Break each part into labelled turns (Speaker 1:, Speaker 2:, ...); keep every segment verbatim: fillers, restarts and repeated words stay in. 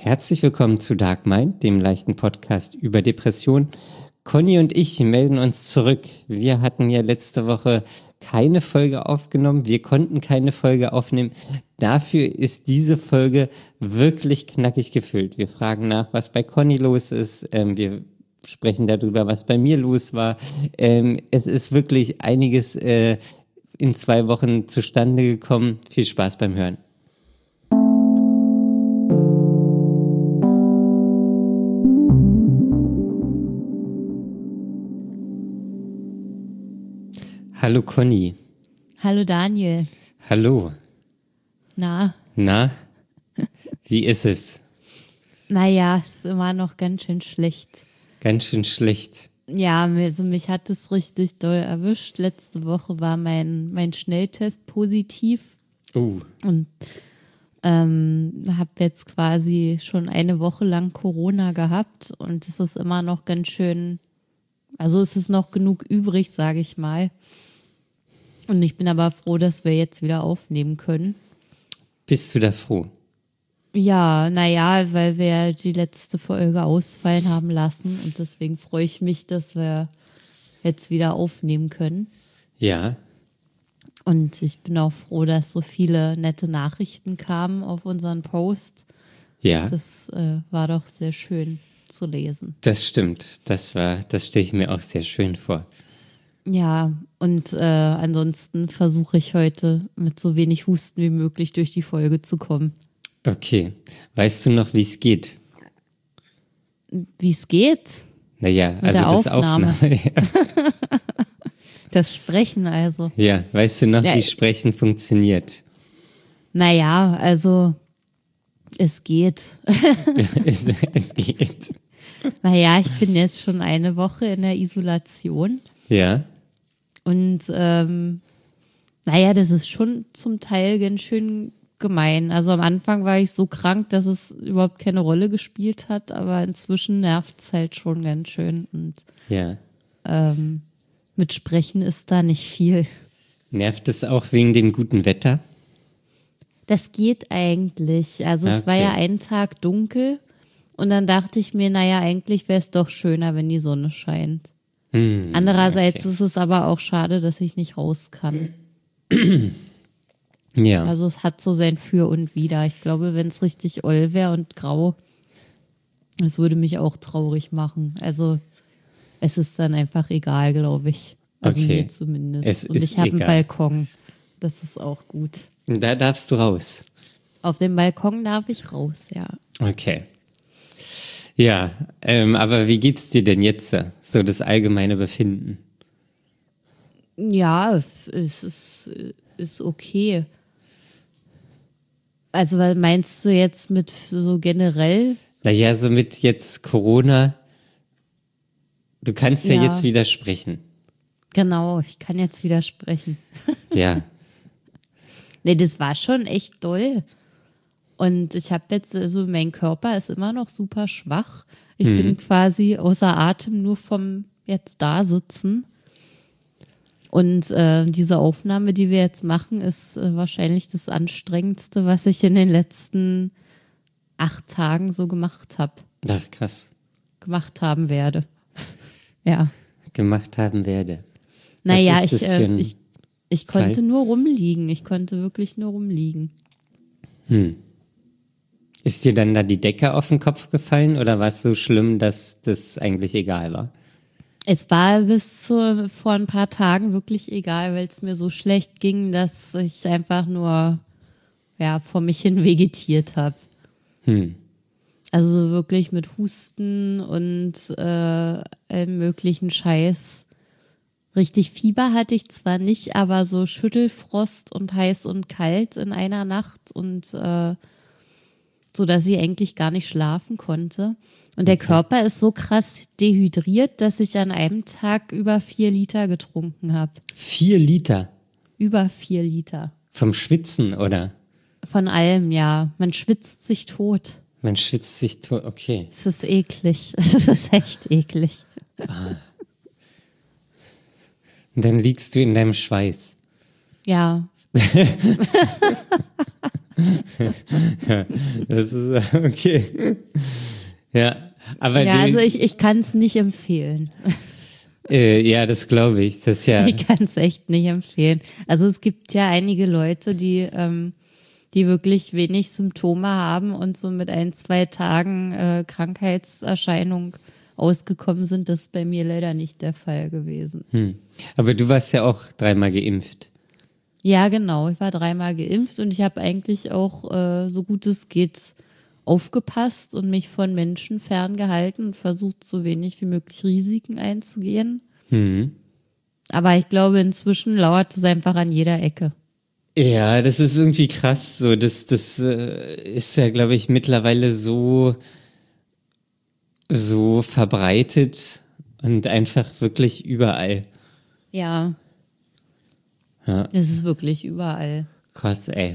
Speaker 1: Herzlich willkommen zu Dark Mind, dem leichten Podcast über Depression. Conny und ich melden uns zurück. Wir hatten ja letzte Woche keine Folge aufgenommen. Wir konnten keine Folge aufnehmen. Dafür ist diese Folge wirklich knackig gefüllt. Wir fragen nach, was bei Conny los ist. Ähm, wir sprechen darüber, was bei mir los war. Ähm, es ist wirklich einiges äh, in zwei Wochen zustande gekommen. Viel Spaß beim Hören. Hallo Conny.
Speaker 2: Hallo Daniel.
Speaker 1: Hallo.
Speaker 2: Na?
Speaker 1: Na? Wie ist es?
Speaker 2: Naja, ist immer noch ganz schön schlecht.
Speaker 1: Ganz schön schlecht.
Speaker 2: Ja, also mich hat es richtig doll erwischt. Letzte Woche war mein, mein Schnelltest positiv.
Speaker 1: Uh.
Speaker 2: Und ähm, habe jetzt quasi schon eine Woche lang Corona gehabt. Und es ist immer noch ganz schön, also es ist noch genug übrig, sage ich mal. Und ich bin aber froh, dass wir jetzt wieder aufnehmen können.
Speaker 1: Bist du da froh?
Speaker 2: Ja, naja, weil wir die letzte Folge ausfallen haben lassen und deswegen freue ich mich, dass wir jetzt wieder aufnehmen können.
Speaker 1: Ja.
Speaker 2: Und ich bin auch froh, dass so viele nette Nachrichten kamen auf unseren Post.
Speaker 1: Ja.
Speaker 2: Das äh, war doch sehr schön zu lesen.
Speaker 1: Das stimmt. Das war, das stelle ich mir auch sehr schön vor.
Speaker 2: Ja, und äh, ansonsten versuche ich heute mit so wenig Husten wie möglich durch die Folge zu kommen.
Speaker 1: Okay. Weißt du noch, wie es geht?
Speaker 2: Wie es geht?
Speaker 1: Naja,
Speaker 2: Mit
Speaker 1: also
Speaker 2: der
Speaker 1: das
Speaker 2: Aufnahme.
Speaker 1: Aufnahme.
Speaker 2: Das Sprechen also.
Speaker 1: Ja, weißt du noch,
Speaker 2: Ja.
Speaker 1: wie Sprechen funktioniert?
Speaker 2: Naja, also es geht.
Speaker 1: es, es geht.
Speaker 2: Naja, ich bin jetzt schon eine Woche in der Isolation
Speaker 1: Ja.
Speaker 2: und ähm, naja, das ist schon zum Teil ganz schön gemein. Also am Anfang war ich so krank, dass es überhaupt keine Rolle gespielt hat, aber inzwischen nervt es halt schon ganz schön und
Speaker 1: Ja.
Speaker 2: ähm, mit Sprechen ist da nicht viel.
Speaker 1: Nervt es auch wegen dem guten Wetter?
Speaker 2: Das geht eigentlich. Also es war
Speaker 1: Okay.
Speaker 2: ja einen Tag dunkel und dann dachte ich mir, naja, eigentlich wäre es doch schöner, wenn die Sonne scheint.
Speaker 1: Hm,
Speaker 2: Andererseits
Speaker 1: okay.
Speaker 2: ist es aber auch schade, dass ich nicht raus kann.
Speaker 1: Ja.
Speaker 2: Also es hat so sein Für und Wider. Ich glaube, wenn es richtig oll wäre und grau, das würde mich auch traurig machen. Also es ist dann einfach egal, glaube ich. Also
Speaker 1: Okay.
Speaker 2: mir zumindest.
Speaker 1: Es
Speaker 2: und
Speaker 1: ist
Speaker 2: ich habe einen
Speaker 1: egal.
Speaker 2: Balkon. Das ist auch gut.
Speaker 1: Da darfst du raus.
Speaker 2: Auf dem Balkon darf ich raus, ja.
Speaker 1: Okay. Ja, ähm, aber wie geht's dir denn jetzt? So das allgemeine Befinden?
Speaker 2: Ja, es ist, ist okay. Also, weil meinst du jetzt mit so generell?
Speaker 1: Naja, so mit jetzt Corona, du kannst ja,
Speaker 2: Ja.
Speaker 1: jetzt wieder sprechen.
Speaker 2: Genau, ich kann jetzt widersprechen.
Speaker 1: Ja,
Speaker 2: Nee, das war schon echt doll. Und ich habe jetzt, also mein Körper ist immer noch super schwach. Ich bin quasi außer Atem nur vom jetzt da sitzen. Und äh, diese Aufnahme, die wir jetzt machen, ist äh, wahrscheinlich das Anstrengendste, was ich in den letzten acht Tagen so gemacht habe,
Speaker 1: ach krass,
Speaker 2: gemacht haben werde. Ja.
Speaker 1: gemacht haben werde.
Speaker 2: Naja,
Speaker 1: ist
Speaker 2: ich,
Speaker 1: das für
Speaker 2: äh,
Speaker 1: ein
Speaker 2: ich, ich konnte
Speaker 1: Fall?
Speaker 2: nur rumliegen. Ich konnte wirklich nur rumliegen.
Speaker 1: Ist dir dann da die Decke auf den Kopf gefallen oder war es so schlimm, dass das eigentlich egal war?
Speaker 2: Es war bis zu, vor ein paar Tagen wirklich egal, weil es mir so schlecht ging, dass ich einfach nur ja, vor mich hin vegetiert habe.
Speaker 1: Hm.
Speaker 2: Also so wirklich mit Husten und äh, allem möglichen Scheiß. Richtig Fieber hatte ich zwar nicht, aber so Schüttelfrost und heiß und kalt in einer Nacht und äh, so, dass ich eigentlich gar nicht schlafen konnte. Und der Körper ist so krass dehydriert, dass ich an einem Tag über vier Liter getrunken habe.
Speaker 1: Vier Liter
Speaker 2: Über vier Liter.
Speaker 1: vom Schwitzen, oder?
Speaker 2: Von allem, ja. Man schwitzt sich tot.
Speaker 1: Man schwitzt sich tot, okay.
Speaker 2: Es ist eklig. Es ist echt eklig.
Speaker 1: Und dann liegst du in deinem Schweiß.
Speaker 2: Ja.
Speaker 1: Ja, das ist okay. Ja, aber
Speaker 2: Ja,
Speaker 1: die,
Speaker 2: also ich, ich kann es nicht empfehlen.
Speaker 1: äh, ja, das glaube ich. Das ist ja,
Speaker 2: Ich kann es echt nicht empfehlen. Also es gibt ja einige Leute, die, ähm, die wirklich wenig Symptome haben und so mit ein, zwei Tagen äh, Krankheitserscheinung ausgekommen sind. Das ist bei mir leider nicht der Fall gewesen.
Speaker 1: hm. Aber du warst ja auch dreimal geimpft.
Speaker 2: Ja, genau. Ich war dreimal geimpft und ich habe eigentlich auch, äh, so gut es geht, aufgepasst und mich von Menschen ferngehalten und versucht, so wenig wie möglich Risiken einzugehen.
Speaker 1: Mhm.
Speaker 2: Aber ich glaube, inzwischen lauert es einfach an jeder Ecke.
Speaker 1: Ja, das ist irgendwie krass. So, das, das äh, ist ja, glaube ich, mittlerweile so, so verbreitet und einfach wirklich überall.
Speaker 2: Ja,
Speaker 1: Ja,
Speaker 2: es ist wirklich überall.
Speaker 1: krass, ey.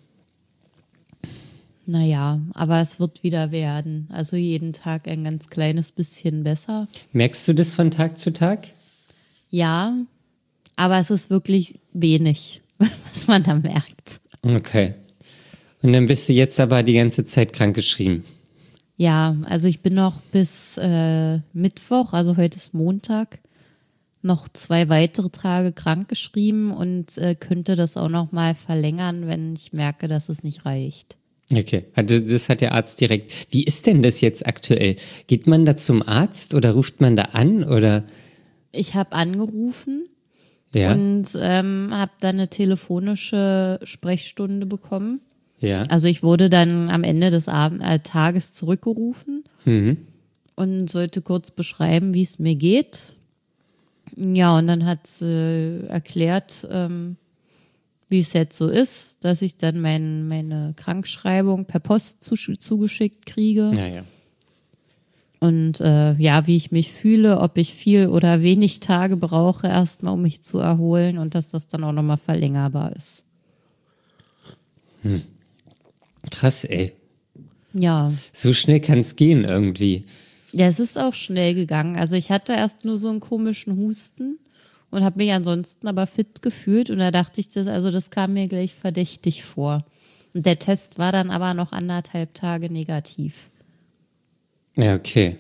Speaker 2: Naja, aber es wird wieder werden. Also jeden Tag ein ganz kleines bisschen besser.
Speaker 1: Merkst du das von Tag zu Tag?
Speaker 2: Ja, aber es ist wirklich wenig, was man da merkt.
Speaker 1: Okay. Und dann bist du jetzt aber die ganze Zeit krankgeschrieben.
Speaker 2: Ja, also ich bin noch bis äh, Mittwoch, also heute ist Montag, noch zwei weitere Tage krankgeschrieben und äh, könnte das auch noch mal verlängern, wenn ich merke, dass es nicht reicht.
Speaker 1: Okay, also das hat der Arzt direkt. Wie ist denn das jetzt aktuell? Geht man da zum Arzt oder ruft man da an oder?
Speaker 2: Ich habe angerufen
Speaker 1: Ja,
Speaker 2: und ähm, habe dann eine telefonische Sprechstunde bekommen.
Speaker 1: ja.
Speaker 2: Also ich wurde dann am Ende des Abend, äh, Tages zurückgerufen
Speaker 1: Mhm.
Speaker 2: und sollte kurz beschreiben, wie es mir geht. Ja, und dann hat sie äh, erklärt, ähm, wie es jetzt so ist, dass ich dann mein, meine Krankschreibung per Post zu, zugeschickt kriege.
Speaker 1: Ja, ja.
Speaker 2: Und äh, ja, wie ich mich fühle, ob ich viel oder wenig Tage brauche, erstmal, um mich zu erholen und dass das dann auch nochmal verlängerbar ist.
Speaker 1: Krass, ey.
Speaker 2: Ja.
Speaker 1: So schnell kann es gehen irgendwie.
Speaker 2: Ja, es ist auch schnell gegangen. Also ich hatte erst nur so einen komischen Husten und habe mich ansonsten aber fit gefühlt und da dachte ich, das, also das kam mir gleich verdächtig vor. Und der Test war dann aber noch anderthalb Tage negativ.
Speaker 1: Ja, okay.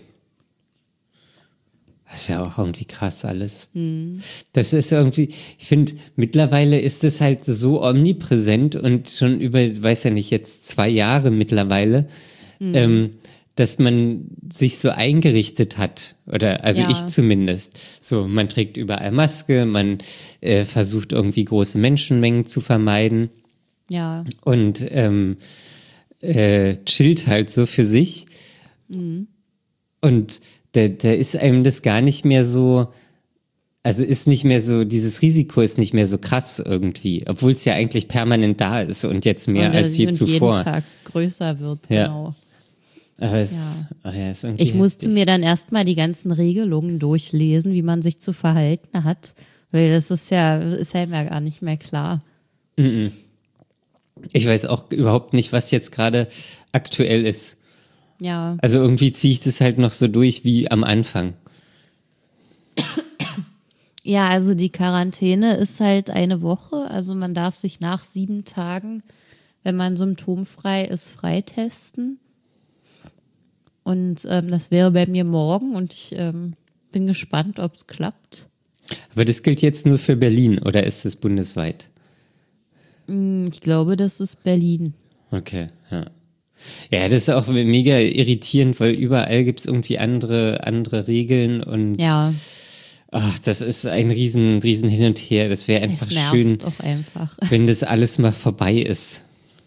Speaker 1: Das ist ja auch irgendwie krass alles. Das ist irgendwie, ich finde, mittlerweile ist es halt so omnipräsent und schon über, weiß ja nicht, jetzt zwei Jahre mittlerweile, ähm, dass man sich so eingerichtet hat. Oder, also
Speaker 2: Ja.
Speaker 1: ich zumindest. So, man trägt überall Maske, man äh, versucht irgendwie große Menschenmengen zu vermeiden
Speaker 2: Ja,
Speaker 1: und ähm, äh, chillt halt so für sich. Und da, da ist einem das gar nicht mehr so, also ist nicht mehr so, dieses Risiko ist nicht mehr so krass irgendwie, obwohl es ja eigentlich permanent da ist und jetzt mehr
Speaker 2: und,
Speaker 1: als je
Speaker 2: und
Speaker 1: zuvor.
Speaker 2: jeden Tag größer wird,
Speaker 1: Ja.
Speaker 2: genau.
Speaker 1: Aber es,
Speaker 2: Ja.
Speaker 1: ach ja, ist irgendwie
Speaker 2: Ich musste
Speaker 1: heftig.
Speaker 2: mir dann erstmal die ganzen Regelungen durchlesen, wie man sich zu verhalten hat, weil das ist ja, ist einem ja gar nicht mehr klar.
Speaker 1: Ich weiß auch überhaupt nicht, was jetzt gerade aktuell ist.
Speaker 2: Ja,
Speaker 1: Also irgendwie ziehe ich das halt noch so durch wie am Anfang.
Speaker 2: ja, also die Quarantäne ist halt eine Woche, also man darf sich nach sieben Tagen, wenn man symptomfrei ist, freitesten. Und ähm, das wäre bei mir morgen und ich ähm, bin gespannt, ob es klappt.
Speaker 1: Aber das gilt jetzt nur für Berlin oder ist es bundesweit?
Speaker 2: Ich glaube, das ist Berlin.
Speaker 1: Okay, ja. Ja, das ist auch mega irritierend, weil überall gibt's irgendwie andere, andere Regeln und
Speaker 2: Ja,
Speaker 1: ach, das ist ein riesen, riesen Hin und Her. Das wäre einfach
Speaker 2: es nervt
Speaker 1: schön,
Speaker 2: auch einfach.
Speaker 1: wenn das alles mal vorbei ist.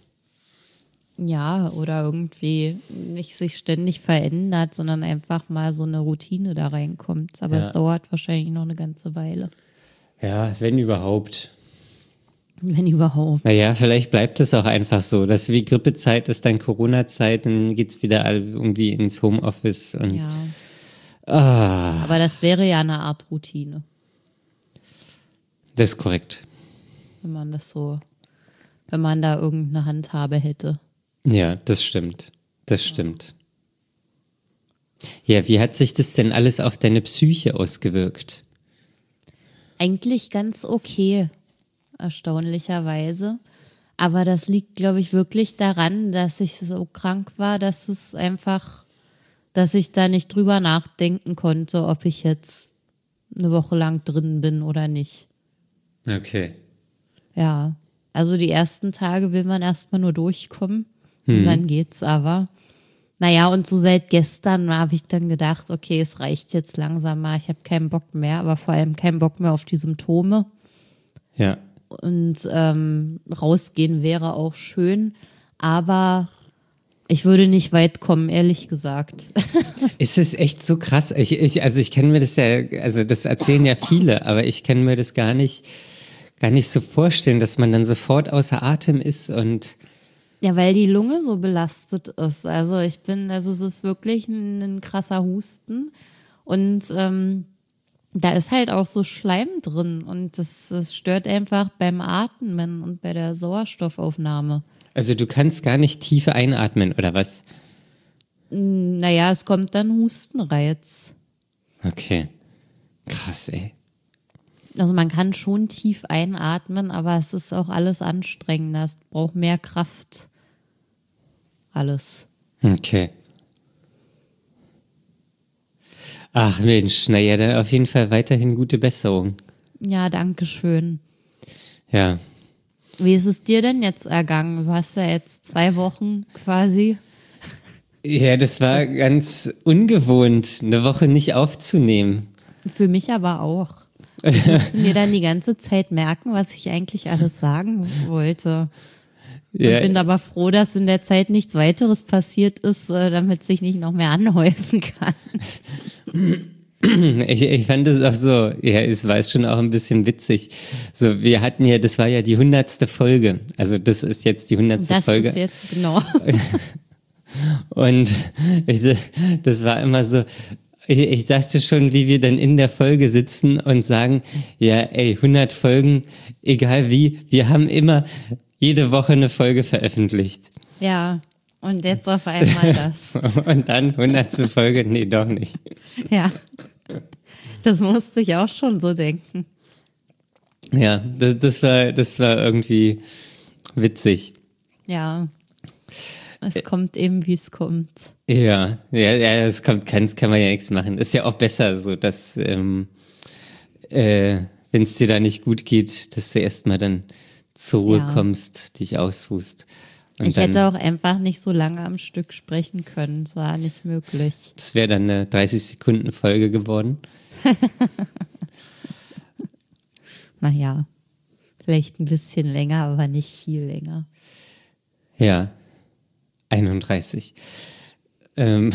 Speaker 2: Ja, oder irgendwie nicht sich ständig verändert, sondern einfach mal so eine Routine da reinkommt. Aber
Speaker 1: Ja.
Speaker 2: es dauert wahrscheinlich noch eine ganze Weile.
Speaker 1: Ja, wenn überhaupt.
Speaker 2: Wenn überhaupt.
Speaker 1: Naja, vielleicht bleibt es auch einfach so, dass wie Grippezeit ist dann Corona-Zeit, dann geht's wieder all- irgendwie ins Homeoffice und
Speaker 2: Ja.
Speaker 1: ah,
Speaker 2: Aber das wäre ja eine Art Routine,
Speaker 1: das ist korrekt.
Speaker 2: wenn man das so, wenn man da irgendeine Handhabe hätte.
Speaker 1: Ja, das stimmt. Das stimmt. Ja, wie hat sich das denn alles auf deine Psyche ausgewirkt?
Speaker 2: Eigentlich ganz okay, erstaunlicherweise. Aber das liegt, glaube ich, wirklich daran, dass ich so krank war, dass es einfach, dass ich da nicht drüber nachdenken konnte, ob ich jetzt eine Woche lang drin bin oder nicht.
Speaker 1: Okay.
Speaker 2: Ja, also die ersten Tage will man erstmal nur durchkommen
Speaker 1: Hm.
Speaker 2: und dann geht's aber. Naja, und so seit gestern habe ich dann gedacht, okay, es reicht jetzt langsam mal, ich habe keinen Bock mehr, aber vor allem keinen Bock mehr auf die Symptome.
Speaker 1: Ja.
Speaker 2: Und ähm, rausgehen wäre auch schön, aber ich würde nicht weit kommen, ehrlich gesagt.
Speaker 1: Ist es echt so krass? Ich, ich, also ich kann mir das ja, also das erzählen ja viele, aber ich kann mir das gar nicht, gar nicht so vorstellen, dass man dann sofort außer Atem ist und
Speaker 2: Ja, weil die Lunge so belastet ist. Also ich bin, also es ist wirklich ein, ein krasser Husten und ähm, da ist halt auch so Schleim drin und das, das stört einfach beim Atmen und bei der Sauerstoffaufnahme.
Speaker 1: also du kannst gar nicht tief einatmen, oder was?
Speaker 2: Naja, es kommt dann Hustenreiz.
Speaker 1: Okay. Krass, ey.
Speaker 2: Also man kann schon tief einatmen, aber es ist auch alles anstrengender. Es braucht mehr Kraft. Alles.
Speaker 1: Okay. Ach Mensch, naja, dann auf jeden Fall weiterhin gute Besserung.
Speaker 2: Ja, danke schön.
Speaker 1: Ja.
Speaker 2: Wie ist es dir denn jetzt ergangen? Du hast ja jetzt zwei Wochen quasi.
Speaker 1: Ja, das war ganz ungewohnt, eine Woche nicht aufzunehmen.
Speaker 2: Für mich aber auch. Ich musste mir dann die ganze Zeit merken, was ich eigentlich alles sagen wollte. Und
Speaker 1: Ja,
Speaker 2: bin aber froh, dass in der Zeit nichts weiteres passiert ist, äh, damit sich nicht noch mehr anhäufen kann.
Speaker 1: ich, ich fand es auch so, ja, es war schon auch ein bisschen witzig. So, wir hatten ja, das war ja die hundertste Folge. Also das ist jetzt die hundertste
Speaker 2: Das
Speaker 1: Folge.
Speaker 2: ist jetzt genau.
Speaker 1: Und ich, das war immer so, ich, ich dachte schon, wie wir dann in der Folge sitzen und sagen, ja, ey, hundert Folgen, egal wie, wir haben immer jede Woche eine Folge veröffentlicht.
Speaker 2: Ja, und jetzt auf einmal das.
Speaker 1: Und dann hundertste Folge, nee, doch nicht.
Speaker 2: Ja, das musste ich auch schon so denken.
Speaker 1: Ja, das, das war, das war irgendwie witzig.
Speaker 2: Ja, es kommt eben, wie es kommt.
Speaker 1: Ja, ja, ja, das kommt, kann, kann man ja nichts machen. Ist ja auch besser so, dass, ähm, äh, wenn es dir da nicht gut geht, dass du erstmal dann zur Ruhe
Speaker 2: Ja.
Speaker 1: kommst, dich ausruhst. Und
Speaker 2: Ich
Speaker 1: dann,
Speaker 2: hätte auch einfach nicht so lange am Stück sprechen können. Das war nicht möglich.
Speaker 1: das wäre dann eine dreißig Sekunden Folge geworden.
Speaker 2: Naja, vielleicht ein bisschen länger, aber nicht viel länger.
Speaker 1: Ja, einunddreißig. Ähm,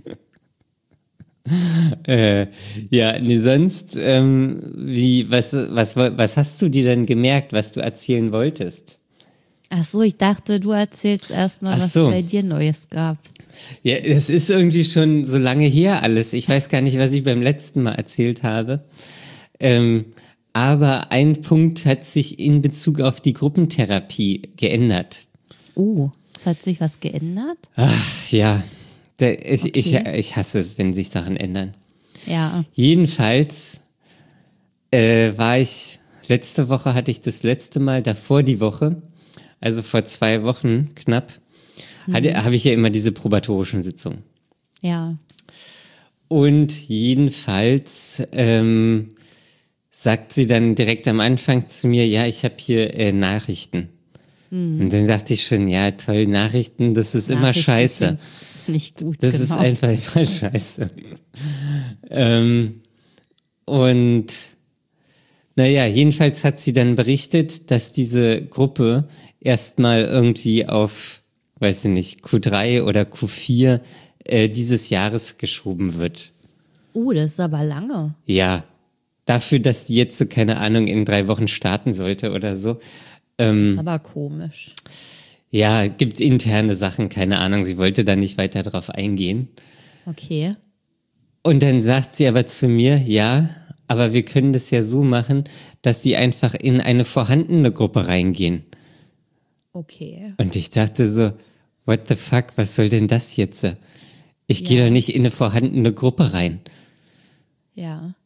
Speaker 1: äh, ja, nee, sonst, ähm, wie, was, was, was hast du dir denn gemerkt, was du erzählen wolltest?
Speaker 2: Ach so, ich dachte, du erzählst erstmal,
Speaker 1: Ach
Speaker 2: was
Speaker 1: so.
Speaker 2: es bei dir Neues gab.
Speaker 1: Ja, es ist irgendwie schon so lange her alles. Ich weiß gar nicht, was ich beim letzten Mal erzählt habe. Ähm, aber ein Punkt hat sich in Bezug auf die Gruppentherapie geändert.
Speaker 2: Oh, es hat sich was geändert?
Speaker 1: Ach ja, der, ich,
Speaker 2: Okay.
Speaker 1: ich, ich hasse es, wenn sich Sachen ändern.
Speaker 2: Ja.
Speaker 1: Jedenfalls äh, war ich, letzte Woche hatte ich das letzte Mal, davor die Woche, also vor zwei Wochen knapp, hatte, habe ich ja immer diese probatorischen Sitzungen.
Speaker 2: Ja.
Speaker 1: Und jedenfalls ähm, sagt sie dann direkt am Anfang zu mir, ja, ich habe hier äh, Nachrichten. Und dann dachte ich schon, ja, toll, Nachrichten, das ist immer
Speaker 2: Nachrichten
Speaker 1: scheiße.
Speaker 2: sind Nicht gut,
Speaker 1: Das
Speaker 2: genau.
Speaker 1: ist einfach immer scheiße. ähm, und naja, jedenfalls hat sie dann berichtet, dass diese Gruppe erstmal irgendwie auf, weiß ich nicht, Q drei oder Q vier äh, dieses Jahres geschoben wird.
Speaker 2: Oh, das ist aber lange.
Speaker 1: Ja, dafür, dass die jetzt so, keine Ahnung, in drei Wochen starten sollte oder so.
Speaker 2: Das ist aber komisch.
Speaker 1: Ja, gibt interne Sachen, keine Ahnung, sie wollte da nicht weiter drauf eingehen.
Speaker 2: Okay.
Speaker 1: Und dann sagt sie aber zu mir, ja, aber wir können das ja so machen, dass sie einfach in eine vorhandene Gruppe reingehen.
Speaker 2: Okay.
Speaker 1: Und ich dachte so, what the fuck, was soll denn das jetzt? Ich gehe
Speaker 2: Ja.
Speaker 1: doch nicht in eine vorhandene Gruppe rein.
Speaker 2: Ja.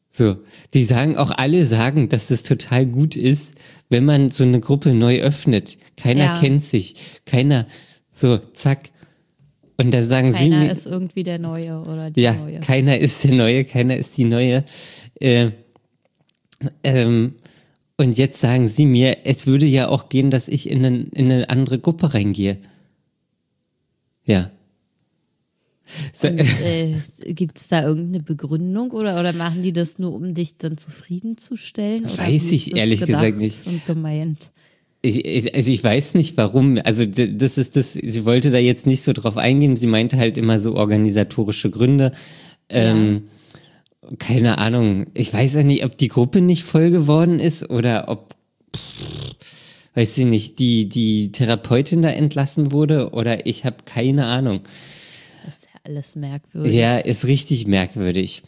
Speaker 1: So, die sagen auch alle sagen, dass es total gut ist, wenn man so eine Gruppe neu öffnet. Keiner
Speaker 2: Ja.
Speaker 1: kennt sich, keiner, so, zack. Und da sagen sie
Speaker 2: Keiner
Speaker 1: mir,
Speaker 2: ist irgendwie der Neue oder die
Speaker 1: ja,
Speaker 2: Neue.
Speaker 1: keiner ist der Neue, keiner ist die Neue. Äh, ähm, und jetzt sagen sie mir, es würde ja auch gehen, dass ich in, eine, in eine andere Gruppe reingehe. Ja. So,
Speaker 2: Und äh, gibt es da irgendeine Begründung oder, oder machen die das nur, um dich dann zufriedenzustellen? Oder
Speaker 1: Weiß
Speaker 2: wie
Speaker 1: ich
Speaker 2: ist das
Speaker 1: ehrlich
Speaker 2: gedacht
Speaker 1: gesagt nicht.
Speaker 2: Und gemeint.
Speaker 1: Ich, ich, also ich weiß nicht warum. Also d- das ist das, sie wollte da jetzt nicht so drauf eingehen. Sie meinte halt immer so organisatorische Gründe. Ähm, keine Ahnung. Ich weiß ja nicht, ob die Gruppe nicht voll geworden ist oder ob, pff, weiß ich nicht, die, die Therapeutin da entlassen wurde oder ich habe keine Ahnung.
Speaker 2: Das ist ja alles merkwürdig.
Speaker 1: Ja, ist richtig merkwürdig.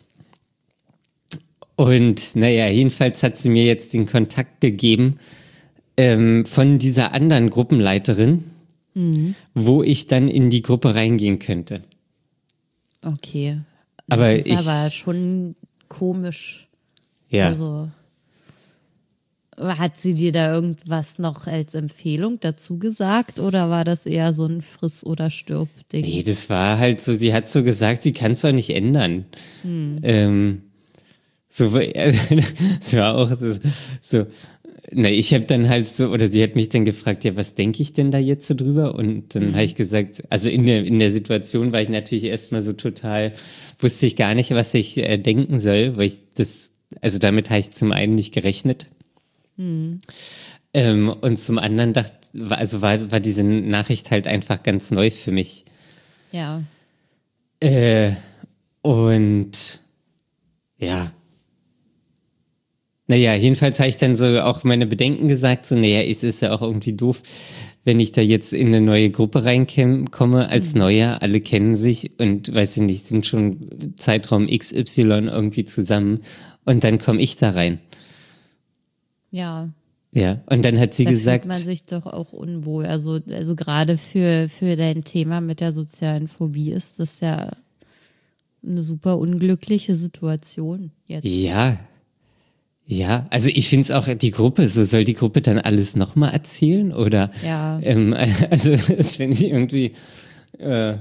Speaker 1: Und naja, jedenfalls hat sie mir jetzt den Kontakt gegeben ähm, von dieser anderen Gruppenleiterin,
Speaker 2: Mhm.
Speaker 1: wo ich dann in die Gruppe reingehen könnte.
Speaker 2: Okay. Das
Speaker 1: Aber
Speaker 2: ist
Speaker 1: ich-
Speaker 2: aber schon komisch.
Speaker 1: Ja,
Speaker 2: Also hat sie dir da irgendwas noch als Empfehlung dazu gesagt oder war das eher so ein Friss- oder Stirb-Ding?
Speaker 1: nee, das war halt so, sie hat so gesagt, sie kann es doch nicht ändern. Ähm, so, es war auch so, so na, ich habe dann halt so, oder sie hat mich dann gefragt, ja, was denke ich denn da jetzt so drüber? Und dann habe ich gesagt, also in der, in der Situation war ich natürlich erstmal so total, wusste ich gar nicht, was ich äh, denken soll, weil ich das, also damit habe ich zum einen nicht gerechnet. Ähm, und zum anderen dachte, war- also war, war diese Nachricht halt einfach ganz neu für mich.
Speaker 2: Ja.
Speaker 1: Äh, und ja. Naja, jedenfalls habe ich dann so auch meine Bedenken gesagt, so, naja, es ist ja auch irgendwie doof, wenn ich da jetzt in eine neue Gruppe reinkomme als Neuer, alle kennen sich und, weiß ich nicht, sind schon Zeitraum X Y irgendwie zusammen und dann komme ich da rein.
Speaker 2: Ja.
Speaker 1: Ja, und dann hat sie
Speaker 2: Da
Speaker 1: gesagt,
Speaker 2: fühlt man sich doch auch unwohl. Also, also gerade für, für dein Thema mit der sozialen Phobie ist das ja eine super unglückliche Situation jetzt.
Speaker 1: ja, ja, also ich finde es auch, die Gruppe, so soll die Gruppe dann alles nochmal erzählen oder,
Speaker 2: Ja.
Speaker 1: ähm, also das finde ich irgendwie, äh,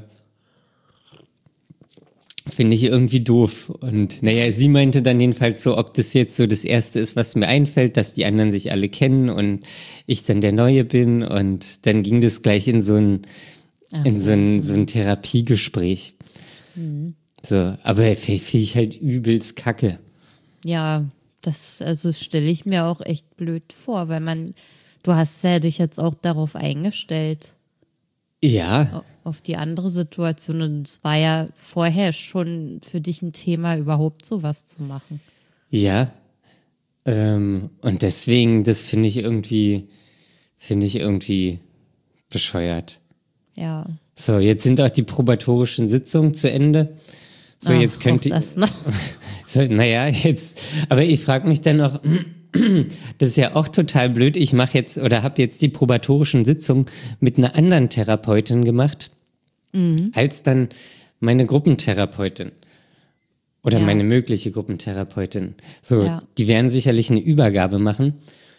Speaker 1: finde ich irgendwie doof. Und naja, sie meinte dann jedenfalls so, ob das jetzt so das Erste ist, was mir einfällt, dass die anderen sich alle kennen und ich dann der Neue bin. Und dann ging das gleich in so ein,
Speaker 2: Ach
Speaker 1: in
Speaker 2: so.
Speaker 1: so ein, so ein Therapiegespräch. So, aber finde ich halt übelst kacke.
Speaker 2: Ja, das, also das stelle ich mir auch echt blöd vor, weil man, du hast ja dich jetzt auch darauf eingestellt,
Speaker 1: Ja,
Speaker 2: auf die andere Situation. Und es war ja vorher schon für dich ein Thema, überhaupt sowas zu machen.
Speaker 1: ja. Ähm, und deswegen, das finde ich irgendwie, finde ich irgendwie bescheuert.
Speaker 2: Ja.
Speaker 1: So, jetzt sind auch die probatorischen Sitzungen zu Ende. So,
Speaker 2: Ach,
Speaker 1: jetzt könnt
Speaker 2: auch
Speaker 1: ihr.
Speaker 2: das noch.
Speaker 1: So, naja, jetzt. Aber ich frage mich dann noch, das ist ja auch total blöd. Ich mache jetzt oder habe jetzt die probatorischen Sitzungen mit einer anderen Therapeutin gemacht, als dann meine Gruppentherapeutin. Oder
Speaker 2: Ja.
Speaker 1: meine mögliche Gruppentherapeutin. So,
Speaker 2: Ja.
Speaker 1: die werden sicherlich eine Übergabe machen.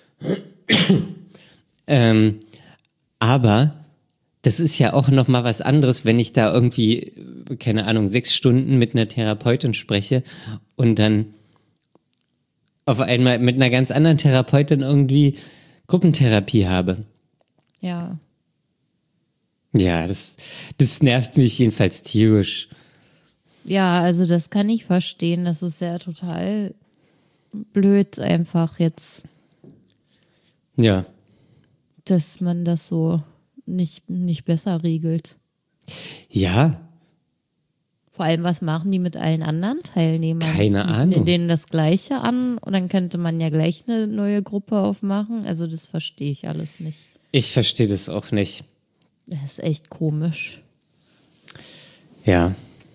Speaker 1: ähm, aber das ist ja auch noch mal was anderes, wenn ich da irgendwie, keine Ahnung, sechs Stunden mit einer Therapeutin spreche und dann auf einmal mit einer ganz anderen Therapeutin irgendwie Gruppentherapie habe.
Speaker 2: Ja.
Speaker 1: Ja, das, das nervt mich jedenfalls tierisch.
Speaker 2: Ja, also das kann ich verstehen. Das ist ja total blöd einfach jetzt,
Speaker 1: Ja.
Speaker 2: dass man das so nicht, nicht besser regelt.
Speaker 1: Ja,
Speaker 2: Vor allem, was machen die mit allen anderen Teilnehmern?
Speaker 1: Keine
Speaker 2: Bieten
Speaker 1: Ahnung.
Speaker 2: denen das Gleiche an und dann könnte man ja gleich eine neue Gruppe aufmachen. Also das verstehe ich alles nicht.
Speaker 1: ich verstehe das auch nicht.
Speaker 2: Das ist echt komisch.
Speaker 1: Ja.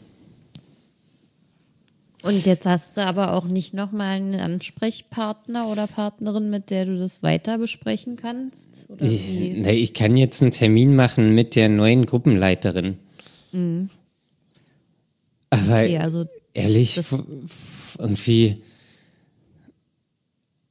Speaker 2: Und jetzt hast du aber auch nicht nochmal einen Ansprechpartner oder Partnerin, mit der du das weiter besprechen kannst? Oder
Speaker 1: Ich,
Speaker 2: wie?
Speaker 1: nee, ich kann jetzt einen Termin machen mit der neuen Gruppenleiterin. Aber
Speaker 2: Okay, also
Speaker 1: ehrlich,
Speaker 2: das-
Speaker 1: f- irgendwie,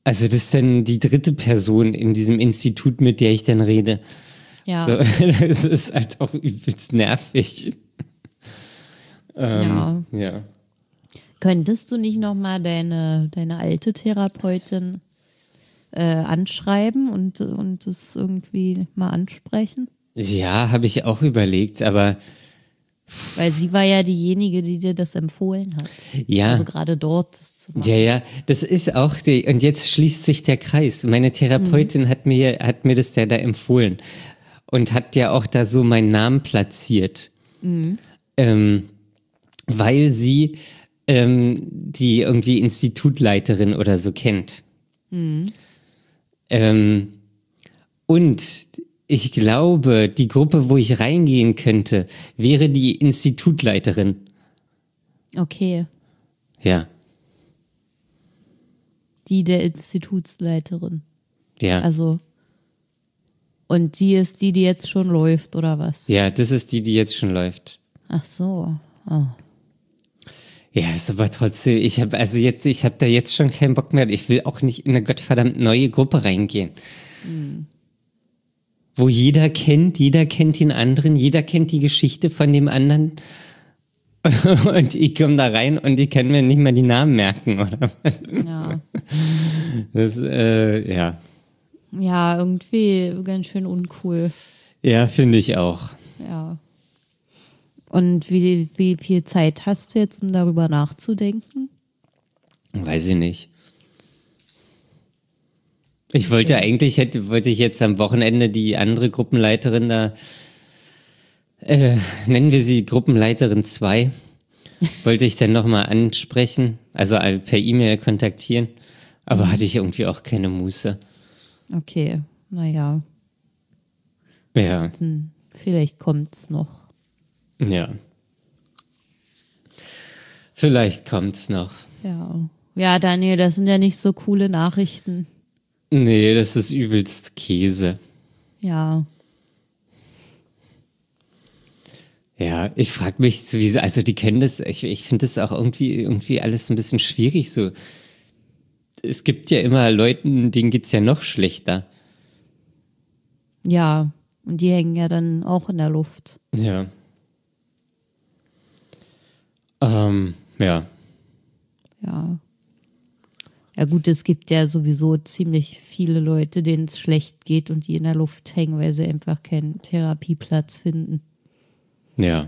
Speaker 1: Also das ist dann die dritte Person in diesem Institut, mit der ich dann rede.
Speaker 2: Ja.
Speaker 1: So, das ist halt auch übelst nervig. ähm,
Speaker 2: Ja.
Speaker 1: ja.
Speaker 2: Könntest du nicht nochmal deine, deine alte Therapeutin äh, anschreiben und, und das irgendwie mal ansprechen?
Speaker 1: Ja, habe ich auch überlegt, aber
Speaker 2: Weil sie war ja diejenige, die dir das empfohlen hat.
Speaker 1: ja.
Speaker 2: Also gerade dort das zu machen.
Speaker 1: Ja, ja, das ist auch die, und jetzt schließt sich der Kreis. Meine Therapeutin mhm. hat mir, hat mir das ja da empfohlen und hat ja auch da so meinen Namen platziert. Mhm. Ähm, weil sie ähm, die irgendwie Institutleiterin oder so kennt. Mhm. Ähm, und ich glaube, die Gruppe, wo ich reingehen könnte, wäre die Institutleiterin.
Speaker 2: Okay.
Speaker 1: Ja.
Speaker 2: Die der Institutsleiterin.
Speaker 1: Ja.
Speaker 2: Also, und die ist die, die jetzt schon läuft, oder was?
Speaker 1: Ja, das ist die, die jetzt schon läuft.
Speaker 2: Ach so. Oh.
Speaker 1: Ja, ist aber trotzdem, ich habe also jetzt, ich habe da jetzt schon keinen Bock mehr. Ich will auch nicht in eine gottverdammt neue Gruppe reingehen. Hm. Wo jeder kennt, jeder kennt den anderen, jeder kennt die Geschichte von dem anderen. Und ich komme da rein und ich kann mir nicht mal die Namen merken, oder was?
Speaker 2: Ja.
Speaker 1: Das, äh, ja.
Speaker 2: Ja, irgendwie ganz schön uncool.
Speaker 1: Ja, finde ich auch.
Speaker 2: Ja. Und wie, wie viel Zeit hast du jetzt, um darüber nachzudenken?
Speaker 1: Weiß ich nicht. Ich wollte okay. eigentlich, hätte, wollte ich jetzt am Wochenende die andere Gruppenleiterin da, äh, nennen wir sie Gruppenleiterin zwei, wollte ich dann nochmal ansprechen, also per E-Mail kontaktieren, aber mhm. hatte ich irgendwie auch keine Muße.
Speaker 2: Okay, naja.
Speaker 1: Ja.
Speaker 2: Hm, vielleicht kommt's noch.
Speaker 1: Ja. Vielleicht kommt's noch.
Speaker 2: Ja. Ja, Daniel, das sind ja nicht so coole Nachrichten.
Speaker 1: Nee, das ist übelst Käse.
Speaker 2: Ja.
Speaker 1: Ja, ich frage mich, wie, also die kennen das, ich, ich finde das auch irgendwie, irgendwie alles ein bisschen schwierig so. Es gibt ja immer Leuten, denen geht's ja noch schlechter.
Speaker 2: Ja, und die hängen ja dann auch in der Luft.
Speaker 1: Ja. Ähm, ja.
Speaker 2: Ja. Ja gut, es gibt ja sowieso ziemlich viele Leute, denen es schlecht geht und die in der Luft hängen, weil sie einfach keinen Therapieplatz finden.
Speaker 1: Ja.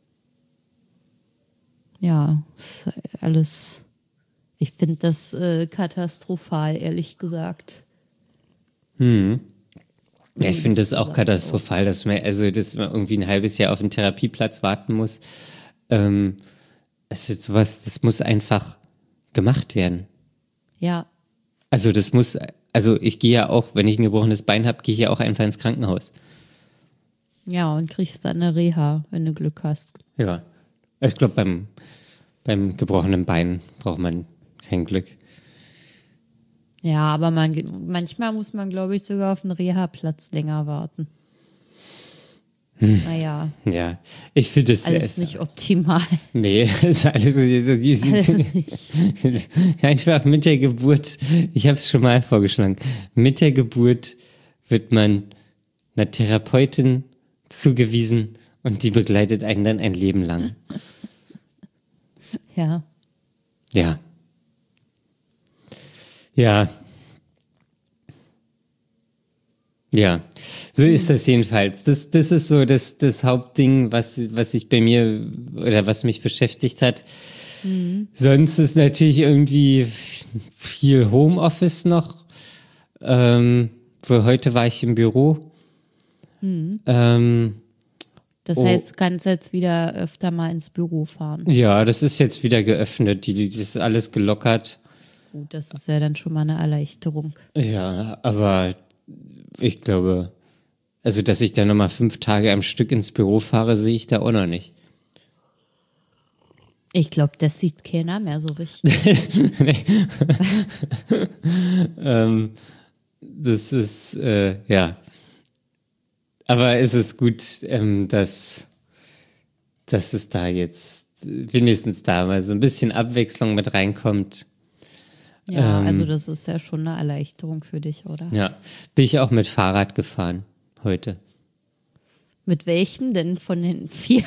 Speaker 2: Ja, ist alles, ich finde das äh, katastrophal, ehrlich gesagt.
Speaker 1: Hm. Ja, ich finde das auch katastrophal, dass man, also, dass man irgendwie ein halbes Jahr auf einen Therapieplatz warten muss. Ähm, also sowas, das muss einfach gemacht werden.
Speaker 2: Ja.
Speaker 1: Also das muss, also ich gehe ja auch, wenn ich ein gebrochenes Bein habe, gehe ich ja auch einfach ins Krankenhaus.
Speaker 2: Ja, und kriegst dann eine Reha, wenn du Glück hast.
Speaker 1: Ja. Ich glaube, beim, beim gebrochenen Bein braucht man kein Glück.
Speaker 2: Ja, aber man, manchmal muss man, glaube ich, sogar auf einen Reha-Platz länger warten.
Speaker 1: Hm.
Speaker 2: Naja.
Speaker 1: Ja, ich finde es
Speaker 2: alles nicht optimal.
Speaker 1: Nee, ist alles,
Speaker 2: alles nicht.
Speaker 1: Einfach mit der Geburt, ich habe es schon mal vorgeschlagen, mit der Geburt wird man einer Therapeutin zugewiesen und die begleitet einen dann ein Leben lang.
Speaker 2: Ja.
Speaker 1: Ja. Ja. Ja, so ist das jedenfalls. Das, das ist so das, das Hauptding, was, was sich bei mir oder was mich beschäftigt hat. Mhm. Sonst ist natürlich irgendwie viel Homeoffice noch. Ähm, für heute war ich im Büro.
Speaker 2: Mhm.
Speaker 1: Ähm,
Speaker 2: das heißt, du kannst jetzt wieder öfter mal ins Büro fahren.
Speaker 1: Ja, das ist jetzt wieder geöffnet. Die, die, das ist alles gelockert.
Speaker 2: Gut, das ist ja dann schon mal eine Erleichterung.
Speaker 1: Ja, aber ich glaube, also dass ich da nochmal fünf Tage am Stück ins Büro fahre, sehe ich da auch noch nicht.
Speaker 2: Ich glaube, das sieht keiner mehr so richtig.
Speaker 1: ähm, das ist, äh, ja. Aber es ist gut, ähm, dass, dass es da jetzt wenigstens da mal so ein bisschen Abwechslung mit reinkommt.
Speaker 2: Ja,
Speaker 1: Ähm,
Speaker 2: also das ist ja schon eine Erleichterung für dich, oder?
Speaker 1: Ja, bin ich auch mit Fahrrad gefahren heute.
Speaker 2: Mit welchem denn von den vier?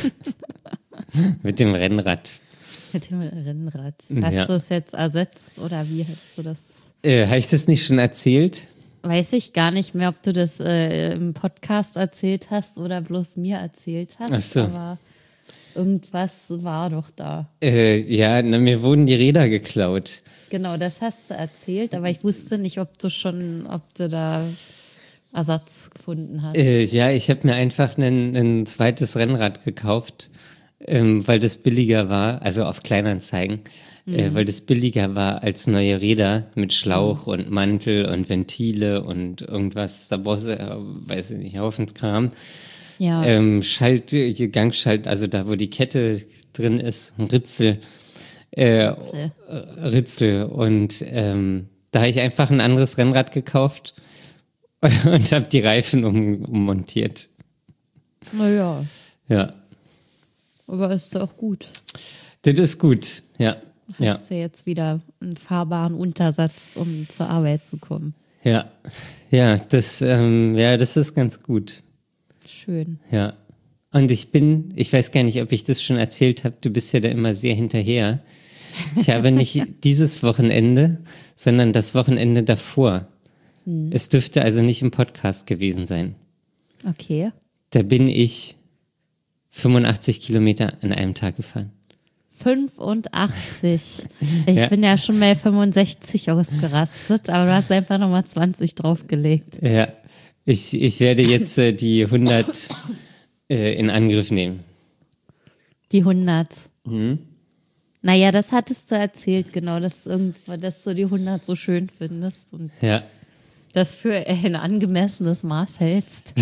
Speaker 1: Mit dem Rennrad.
Speaker 2: Mit dem Rennrad. Hast
Speaker 1: Ja.
Speaker 2: du es jetzt ersetzt oder wie hast du das?
Speaker 1: Äh, habe ich das nicht schon erzählt?
Speaker 2: Weiß ich gar nicht mehr, ob du das äh, im Podcast erzählt hast oder bloß mir erzählt hast.
Speaker 1: Ach so.
Speaker 2: Aber irgendwas war doch da.
Speaker 1: Äh, ja, na, mir wurden die Räder geklaut.
Speaker 2: Genau, das hast du erzählt, aber ich wusste nicht, ob du schon, ob du da Ersatz gefunden hast.
Speaker 1: Äh, ja, ich habe mir einfach ein, ein zweites Rennrad gekauft, ähm, weil das billiger war, also auf Kleinanzeigen,
Speaker 2: Mhm.
Speaker 1: äh, weil das billiger war als neue Räder mit Schlauch und Mantel und Ventile und irgendwas, da brauchst du, äh, weiß ich nicht, Haufen Kram.
Speaker 2: Ja,
Speaker 1: Ähm, Schalt, äh, Gangschalt, also da, wo die Kette drin ist, ein Ritzel. Äh,
Speaker 2: Ritzel.
Speaker 1: äh, Ritzel. Und ähm, da habe ich einfach ein anderes Rennrad gekauft und habe die Reifen um, ummontiert.
Speaker 2: naja,
Speaker 1: Ja,
Speaker 2: aber ist doch gut.
Speaker 1: das ist gut. Ja, ja,
Speaker 2: Hast du jetzt wieder einen fahrbaren Untersatz, um zur Arbeit zu kommen.
Speaker 1: ja, ja, das, ähm, ja, das ist ganz gut.
Speaker 2: Schön.
Speaker 1: Ja. Und ich bin, ich weiß gar nicht, ob ich das schon erzählt habe, du bist ja da immer sehr hinterher. Ich habe nicht dieses Wochenende, sondern das Wochenende davor. Es dürfte also nicht im Podcast gewesen sein.
Speaker 2: Okay.
Speaker 1: Da bin ich fünfundachtzig Kilometer an einem Tag gefahren.
Speaker 2: fünfundachtzig. Ich
Speaker 1: Ja.
Speaker 2: bin ja schon mal fünfundsechzig ausgerastet, aber du hast einfach nochmal zwanzig draufgelegt.
Speaker 1: Ja, ich, ich werde jetzt äh, die hundert äh, in Angriff nehmen.
Speaker 2: Die hundert.
Speaker 1: Mhm.
Speaker 2: Naja, das hattest du erzählt, genau, dass, irgendwann, dass du die hundert so schön findest und
Speaker 1: Ja,
Speaker 2: das für ein angemessenes Maß hältst.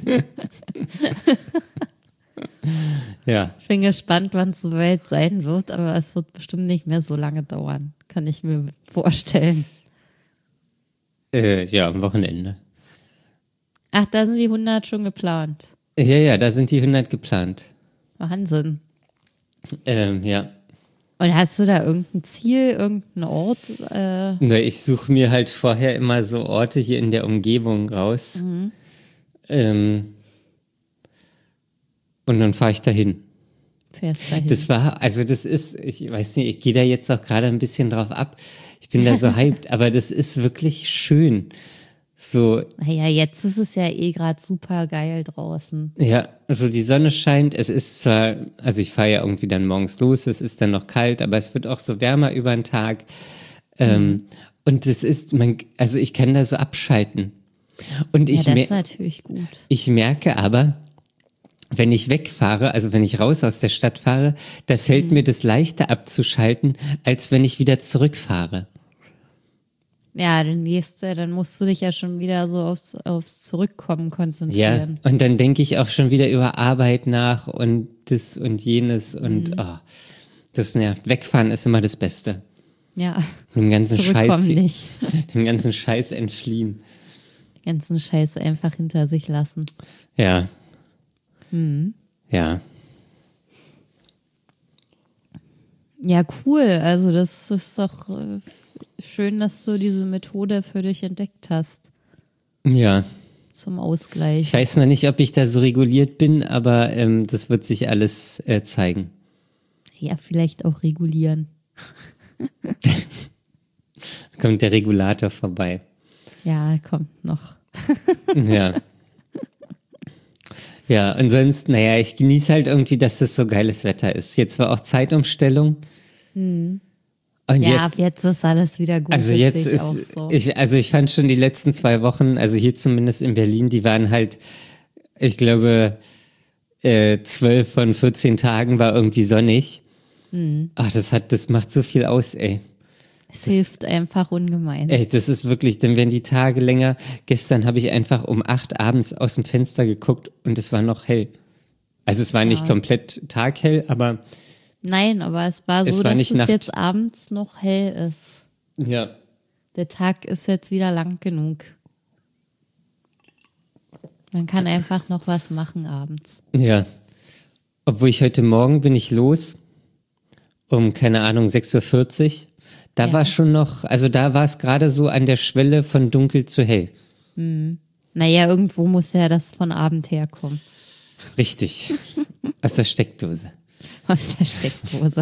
Speaker 1: ja,
Speaker 2: Ich bin gespannt, wann es soweit sein wird, aber es wird bestimmt nicht mehr so lange dauern, kann ich mir vorstellen.
Speaker 1: äh, ja, am Wochenende.
Speaker 2: Ach, da sind die hundert schon geplant.
Speaker 1: Ja, ja, da sind die hundert geplant.
Speaker 2: Wahnsinn.
Speaker 1: Ähm, ja.
Speaker 2: Und hast du da irgendein Ziel, irgendeinen Ort? Äh,
Speaker 1: Na, ich suche mir halt vorher immer so Orte hier in der Umgebung raus. Ähm, und dann fahre ich dahin.
Speaker 2: fährst dahin?
Speaker 1: Das war, also das ist, ich weiß nicht, ich gehe da jetzt auch gerade ein bisschen drauf ab. Ich bin da so hyped, aber das ist wirklich schön. So,
Speaker 2: Naja, jetzt ist es ja eh gerade super geil draußen.
Speaker 1: ja, also die Sonne scheint. Es ist zwar, also ich fahre ja irgendwie dann morgens los, es ist dann noch kalt, aber es wird auch so wärmer über den Tag. Ähm, und es ist, man, also ich kann da so abschalten. Und
Speaker 2: Ja,
Speaker 1: ich,
Speaker 2: das
Speaker 1: mer
Speaker 2: ist natürlich gut.
Speaker 1: ich merke aber, wenn ich wegfahre, also wenn ich raus aus der Stadt fahre, da fällt mir das leichter abzuschalten, als wenn ich wieder zurückfahre.
Speaker 2: Ja, dann gehst du, dann musst du dich ja schon wieder so aufs, aufs Zurückkommen
Speaker 1: Ja,
Speaker 2: konzentrieren.
Speaker 1: und dann denke ich auch schon wieder über Arbeit nach und das und jenes und oh, das nervt. Wegfahren ist immer das Beste.
Speaker 2: Ja,
Speaker 1: Dem ganzen Scheiß,
Speaker 2: zurückkommen nicht.
Speaker 1: dem ganzen Scheiß entfliehen.
Speaker 2: Den ganzen Scheiß einfach hinter sich lassen.
Speaker 1: Ja. Ja.
Speaker 2: Ja, cool. Also das ist doch äh, schön, dass du diese Methode für dich entdeckt hast
Speaker 1: Ja.
Speaker 2: zum Ausgleich.
Speaker 1: Ich weiß noch nicht, ob ich da so reguliert bin, aber ähm, das wird sich alles äh, zeigen.
Speaker 2: Ja, vielleicht auch regulieren.
Speaker 1: Kommt der Regulator vorbei.
Speaker 2: Ja, kommt noch.
Speaker 1: Ja. Ja, und sonst, naja, ich genieße halt irgendwie, dass das so geiles Wetter ist. Jetzt war auch Zeitumstellung. Und
Speaker 2: Ja, ab
Speaker 1: jetzt,
Speaker 2: jetzt ist alles wieder gut.
Speaker 1: also
Speaker 2: das
Speaker 1: jetzt
Speaker 2: sehe ich
Speaker 1: ist,
Speaker 2: auch so.
Speaker 1: ich, also ich fand schon die letzten zwei Wochen, also hier zumindest in Berlin, die waren halt, ich glaube, äh, zwölf von vierzehn Tagen war irgendwie sonnig. Ach, das hat, das macht so viel aus, ey.
Speaker 2: Es hilft einfach ungemein.
Speaker 1: Ey, das ist wirklich, dann werden die Tage länger. Gestern habe ich einfach um acht abends aus dem Fenster geguckt und es war noch hell. Also es war nicht komplett taghell, aber
Speaker 2: Nein, aber es war so,
Speaker 1: Es war
Speaker 2: dass
Speaker 1: nicht
Speaker 2: es
Speaker 1: Nacht.
Speaker 2: jetzt abends noch hell ist.
Speaker 1: ja.
Speaker 2: Der Tag ist jetzt wieder lang genug. Man kann einfach noch was machen abends.
Speaker 1: Ja. Obwohl ich heute Morgen bin ich los um, keine Ahnung, sechs Uhr vierzig. Da
Speaker 2: Ja.
Speaker 1: war schon noch, also da war es gerade so an der Schwelle von dunkel zu hell.
Speaker 2: Naja, irgendwo muss ja das von Abend herkommen.
Speaker 1: Richtig. Aus der Steckdose.
Speaker 2: Aus der Steckdose.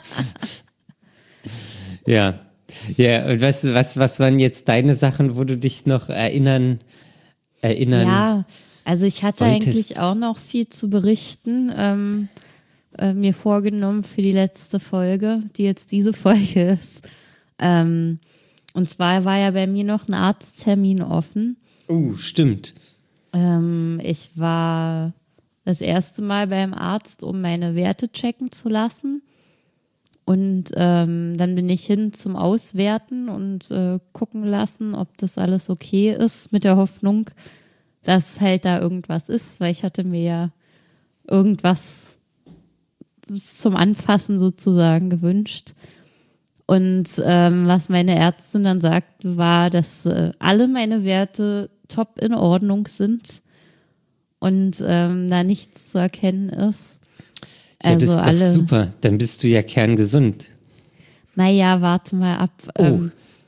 Speaker 1: Ja. Ja, und was, was, was waren jetzt deine Sachen, wo du dich noch erinnern, erinnern?
Speaker 2: Ja, also ich hatte
Speaker 1: wolltest.
Speaker 2: eigentlich auch noch viel zu berichten. Ähm, äh, mir vorgenommen für die letzte Folge, die jetzt diese Folge ist. Ähm, und zwar war ja bei mir noch ein Arzttermin offen.
Speaker 1: Uh, stimmt.
Speaker 2: Ähm, ich war das erste Mal beim Arzt, um meine Werte checken zu lassen. Und ähm, dann bin ich hin zum Auswerten und äh, gucken lassen, ob das alles okay ist, mit der Hoffnung, dass halt da irgendwas ist, weil ich hatte mir ja irgendwas zum Anfassen sozusagen gewünscht. Und ähm, was meine Ärztin dann sagte, war, dass äh, alle meine Werte top in Ordnung sind und ähm, da nichts zu erkennen ist.
Speaker 1: Ja, das
Speaker 2: Also
Speaker 1: ist doch
Speaker 2: alle,
Speaker 1: super. Dann bist du ja kerngesund.
Speaker 2: naja, warte mal ab.
Speaker 1: Oh.
Speaker 2: Ähm,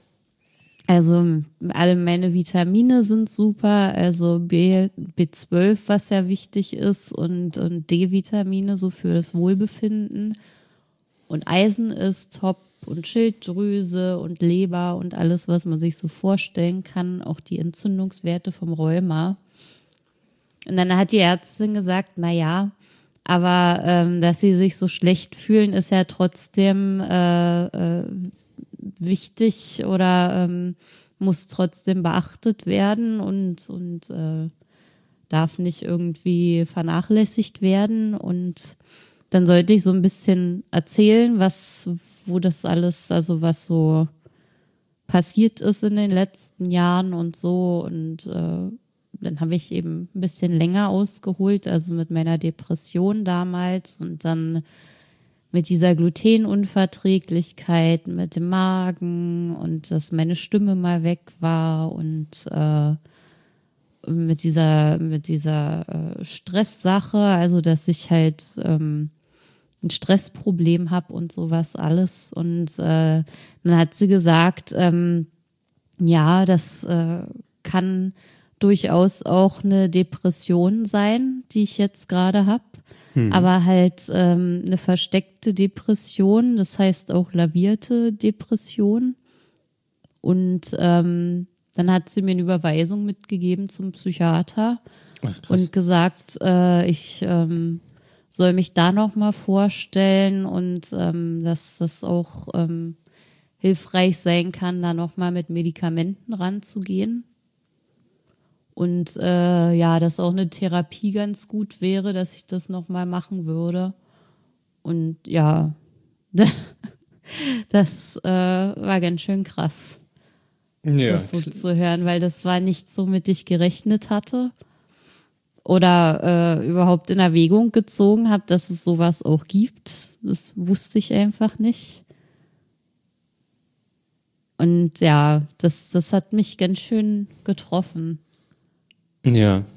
Speaker 2: also alle meine Vitamine sind super, also B, B12, was ja wichtig ist, und, und D-Vitamine so für das Wohlbefinden. Und Eisen ist top und Schilddrüse und Leber und alles, was man sich so vorstellen kann, auch die Entzündungswerte vom Rheuma. Und dann hat die Ärztin gesagt, na ja, aber ähm, dass sie sich so schlecht fühlen, ist ja trotzdem äh, äh, wichtig oder ähm, muss trotzdem beachtet werden und, und äh, darf nicht irgendwie vernachlässigt werden. Und dann sollte ich so ein bisschen erzählen, was, wo das alles, also was so passiert ist in den letzten Jahren und so. Und äh, dann habe ich eben ein bisschen länger ausgeholt, also mit meiner Depression damals und dann mit dieser Glutenunverträglichkeit, mit dem Magen und dass meine Stimme mal weg war und äh, mit dieser, mit dieser äh, Stresssache, also dass ich halt ähm, ein Stressproblem habe und sowas alles. Und äh, dann hat sie gesagt, ähm, ja, das äh, kann durchaus auch eine Depression sein, die ich jetzt gerade habe. Hm. Aber halt ähm, eine versteckte Depression, das heißt auch lavierte Depression. Und ähm, dann hat sie mir eine Überweisung mitgegeben zum Psychiater.
Speaker 1: Ach, krass.
Speaker 2: Und gesagt, äh, ich ähm, soll mich da nochmal vorstellen und ähm, dass das auch ähm, hilfreich sein kann, da nochmal mit Medikamenten ranzugehen. Und äh, ja, dass auch eine Therapie ganz gut wäre, dass ich das nochmal machen würde. Und ja, das äh, war ganz schön krass,
Speaker 1: Ja.
Speaker 2: das so zu hören, weil das war nichts, womit ich gerechnet hatte oder äh, überhaupt in Erwägung gezogen habe, dass es sowas auch gibt. Das wusste ich einfach nicht. Und ja, das, das hat mich ganz schön getroffen.
Speaker 1: Ja.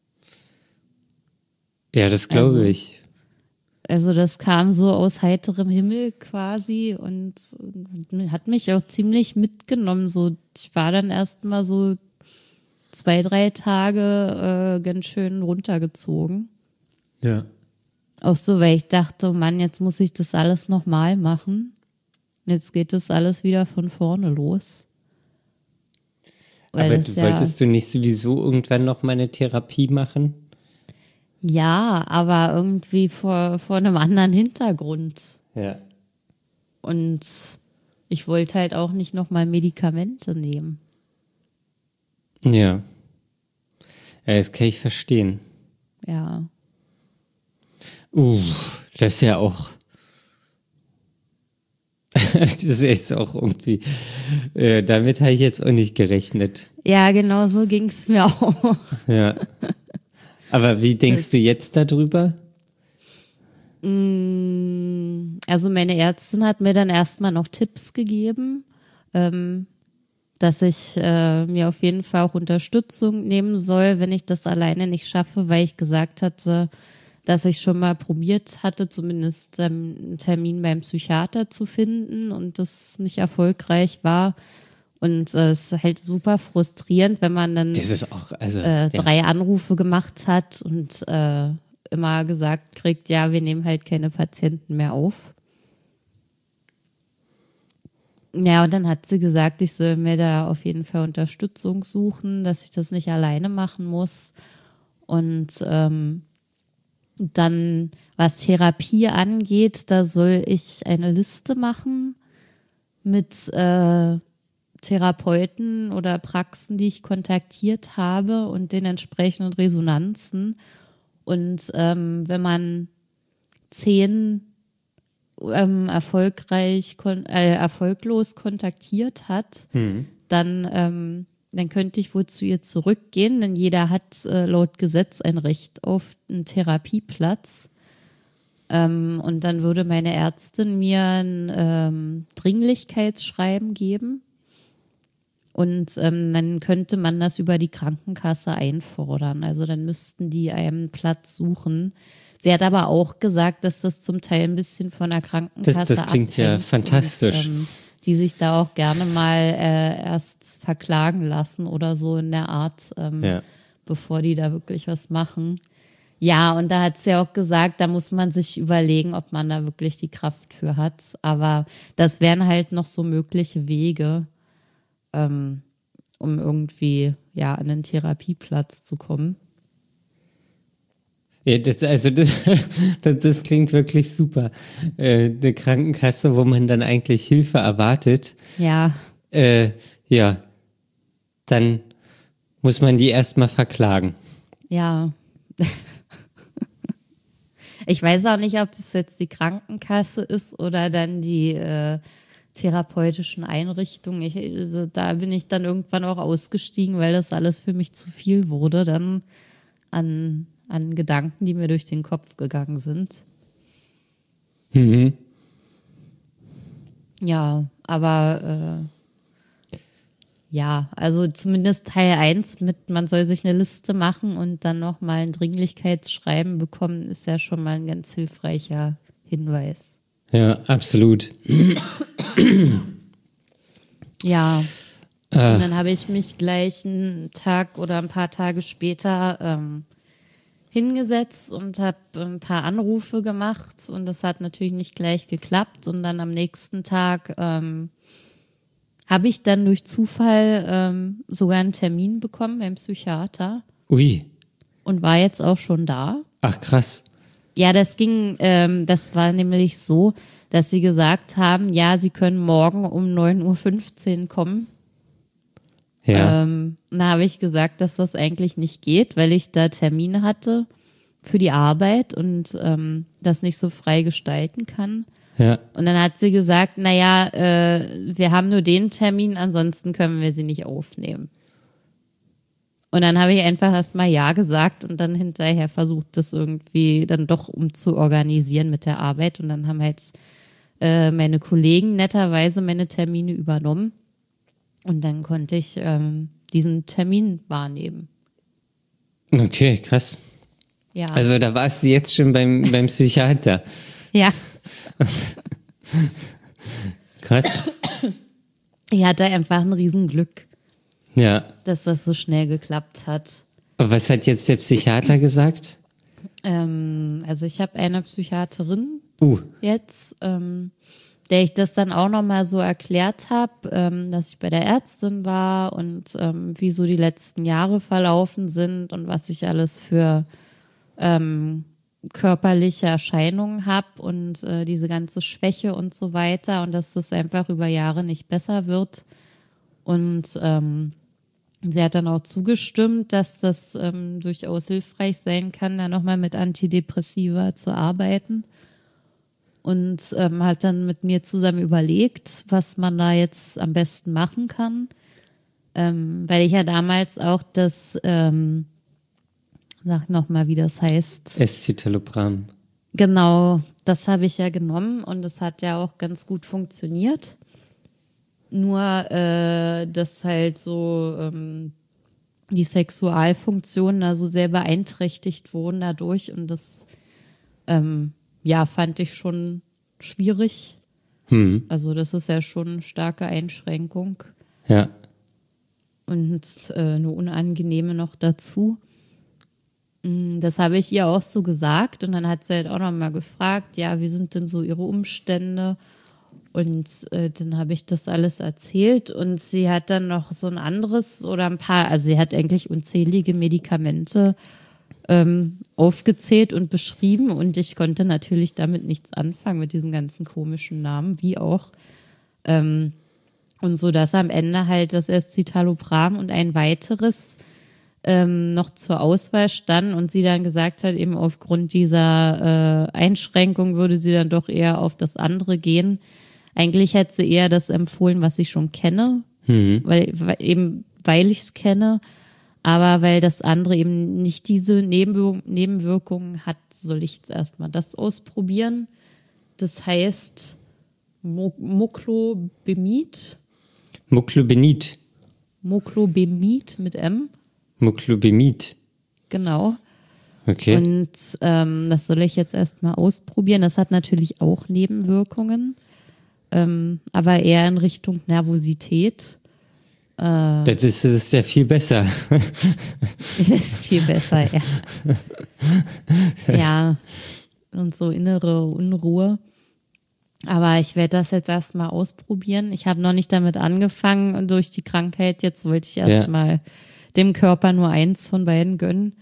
Speaker 1: Ja, das glaube
Speaker 2: Also-
Speaker 1: ich.
Speaker 2: Also das kam so aus heiterem Himmel quasi und hat mich auch ziemlich mitgenommen. So, ich war dann erst mal so zwei, drei Tage äh, ganz schön runtergezogen.
Speaker 1: Ja.
Speaker 2: Auch so, weil ich dachte, Mann, jetzt muss ich das alles nochmal machen. Jetzt geht das alles wieder von vorne los. Weil
Speaker 1: Aber
Speaker 2: das
Speaker 1: du,
Speaker 2: ja,
Speaker 1: wolltest du nicht sowieso irgendwann noch mal eine Therapie machen?
Speaker 2: ja, aber irgendwie vor, vor einem anderen Hintergrund.
Speaker 1: Ja.
Speaker 2: Und ich wollte halt auch nicht nochmal Medikamente nehmen.
Speaker 1: Ja. Ja, das kann ich verstehen.
Speaker 2: Ja.
Speaker 1: Uh, das ist ja auch. Das ist jetzt auch irgendwie. Äh, damit habe ich jetzt auch nicht gerechnet.
Speaker 2: Ja, genau so ging es mir auch.
Speaker 1: Ja. Aber wie denkst
Speaker 2: Das-
Speaker 1: du jetzt darüber?
Speaker 2: Also meine Ärztin hat mir dann erstmal noch Tipps gegeben, ähm, dass ich äh, mir auf jeden Fall auch Unterstützung nehmen soll, wenn ich das alleine nicht schaffe, weil ich gesagt hatte, dass ich schon mal probiert hatte, zumindest ähm, einen Termin beim Psychiater zu finden und das nicht erfolgreich war. Und äh, es ist halt super frustrierend, wenn man dann
Speaker 1: Das ist auch, also,
Speaker 2: äh,
Speaker 1: ja.
Speaker 2: drei Anrufe gemacht hat und äh, immer gesagt kriegt, ja, wir nehmen halt keine Patienten mehr auf. Ja, und dann hat sie gesagt, ich soll mir da auf jeden Fall Unterstützung suchen, dass ich das nicht alleine machen muss. Und ähm, dann, was Therapie angeht, da soll ich eine Liste machen mit äh, Therapeuten oder Praxen, die ich kontaktiert habe und den entsprechenden Resonanzen. Und ähm, wenn man zehn ähm, erfolgreich, kon- äh, erfolglos kontaktiert hat,
Speaker 1: Mhm.
Speaker 2: dann, ähm, dann könnte ich wohl zu ihr zurückgehen, denn jeder hat äh, laut Gesetz ein Recht auf einen Therapieplatz. Ähm, und dann würde meine Ärztin mir ein ähm, Dringlichkeitsschreiben geben. Und ähm, dann könnte man das über die Krankenkasse einfordern. Also dann müssten die einen Platz suchen. Sie hat aber auch gesagt, dass das zum Teil ein bisschen von der Krankenkasse
Speaker 1: Das, das klingt ja
Speaker 2: abhängt
Speaker 1: fantastisch.
Speaker 2: Und, ähm, die sich da auch gerne mal äh, erst verklagen lassen oder so in der Art, ähm,
Speaker 1: Ja.
Speaker 2: bevor die da wirklich was machen. Ja, und da hat sie ja auch gesagt, da muss man sich überlegen, ob man da wirklich die Kraft für hat. Aber das wären halt noch so mögliche Wege, ähm, um irgendwie ja an einen Therapieplatz zu kommen.
Speaker 1: Ja, das, also das, das, das klingt wirklich super. Äh, eine Krankenkasse, wo man dann eigentlich Hilfe erwartet,
Speaker 2: Ja,
Speaker 1: äh, ja, dann muss man die erstmal verklagen.
Speaker 2: ja. Ich weiß auch nicht, ob das jetzt die Krankenkasse ist oder dann die äh, therapeutischen Einrichtungen. Ich, also da bin ich dann irgendwann auch ausgestiegen, weil das alles für mich zu viel wurde, dann an, an Gedanken, die mir durch den Kopf gegangen sind.
Speaker 1: Mhm.
Speaker 2: Ja, aber äh, ja, also zumindest Teil eins mit, man soll sich eine Liste machen und dann nochmal ein Dringlichkeitsschreiben bekommen, ist ja schon mal ein ganz hilfreicher Hinweis.
Speaker 1: Ja, absolut.
Speaker 2: Ja,
Speaker 1: Ach,
Speaker 2: und dann habe ich mich gleich einen Tag oder ein paar Tage später ähm, hingesetzt und habe ein paar Anrufe gemacht und das hat natürlich nicht gleich geklappt und dann am nächsten Tag ähm, habe ich dann durch Zufall ähm, sogar einen Termin bekommen beim Psychiater
Speaker 1: ui.
Speaker 2: und war jetzt auch schon da.
Speaker 1: Ach, krass.
Speaker 2: Ja, das ging, ähm, das war nämlich so, dass sie gesagt haben, ja, sie können morgen um neun Uhr fünfzehn kommen.
Speaker 1: Ja.
Speaker 2: Ähm, da habe ich gesagt, dass das eigentlich nicht geht, weil ich da Termine hatte für die Arbeit und ähm, das nicht so frei gestalten kann.
Speaker 1: Ja.
Speaker 2: Und dann hat sie gesagt, naja, äh, wir haben nur den Termin, ansonsten können wir sie nicht aufnehmen. Und dann habe ich einfach erstmal Ja gesagt und dann hinterher versucht, das irgendwie dann doch umzuorganisieren mit der Arbeit. Und dann haben halt äh, meine Kollegen netterweise meine Termine übernommen. Und dann konnte ich ähm, diesen Termin wahrnehmen.
Speaker 1: Okay, krass.
Speaker 2: Ja.
Speaker 1: Also da warst du jetzt schon beim, beim Psychiater.
Speaker 2: ja.
Speaker 1: Krass.
Speaker 2: Ich hatte einfach ein Riesenglück,
Speaker 1: Ja.
Speaker 2: dass das so schnell geklappt hat.
Speaker 1: Aber was hat jetzt der Psychiater gesagt?
Speaker 2: Ähm, also ich habe eine Psychiaterin
Speaker 1: Uh,
Speaker 2: jetzt, ähm, der ich das dann auch nochmal so erklärt habe, ähm, dass ich bei der Ärztin war und ähm, wie so die letzten Jahre verlaufen sind und was ich alles für ähm, körperliche Erscheinungen habe und äh, diese ganze Schwäche und so weiter und dass das einfach über Jahre nicht besser wird. Und ähm, sie hat dann auch zugestimmt, dass das ähm, durchaus hilfreich sein kann, da nochmal mit Antidepressiva zu arbeiten. Und ähm, hat dann mit mir zusammen überlegt, was man da jetzt am besten machen kann. Ähm, weil ich ja damals auch das, ähm, sag nochmal, wie das heißt.
Speaker 1: Escitalopram.
Speaker 2: Genau, das habe ich ja genommen und das hat ja auch ganz gut funktioniert. Nur, äh, dass halt so ähm, die Sexualfunktionen da so sehr beeinträchtigt wurden dadurch und das ähm, ja, fand ich schon schwierig.
Speaker 1: Hm.
Speaker 2: Also das ist ja schon eine starke Einschränkung.
Speaker 1: Ja.
Speaker 2: Und äh, eine unangenehme noch dazu. Das habe ich ihr auch so gesagt und dann hat sie halt auch nochmal gefragt, ja, wie sind denn so ihre Umstände? Und äh, dann habe ich das alles erzählt und sie hat dann noch so ein anderes oder ein paar, also sie hat eigentlich unzählige Medikamente ähm, aufgezählt und beschrieben und ich konnte natürlich damit nichts anfangen mit diesen ganzen komischen Namen, wie auch. Ähm, und so, dass am Ende halt das Escitalopram und ein weiteres ähm, noch zur Auswahl stand und sie dann gesagt hat, eben aufgrund dieser äh, Einschränkung würde sie dann doch eher auf das andere gehen. Eigentlich hätte sie eher das empfohlen, was ich schon kenne, mhm. weil, weil eben weil ich es kenne, aber weil das andere eben nicht diese Nebenwirk- Nebenwirkungen hat, soll ich jetzt erstmal das ausprobieren. Das heißt Mo- Moclobemid.
Speaker 1: Moclobemid.
Speaker 2: Moclobemid mit M.
Speaker 1: Moclobemid.
Speaker 2: Genau.
Speaker 1: Okay.
Speaker 2: Und ähm, das soll ich jetzt erstmal ausprobieren. Das hat natürlich auch Nebenwirkungen, ähm, aber eher in Richtung Nervosität. Äh,
Speaker 1: das, ist, das ist ja viel besser.
Speaker 2: Das ist viel besser, ja. Ja, und so innere Unruhe. Aber ich werde das jetzt erstmal ausprobieren. Ich habe noch nicht damit angefangen und durch die Krankheit jetzt wollte ich erstmal ja. dem Körper nur eins von beiden gönnen.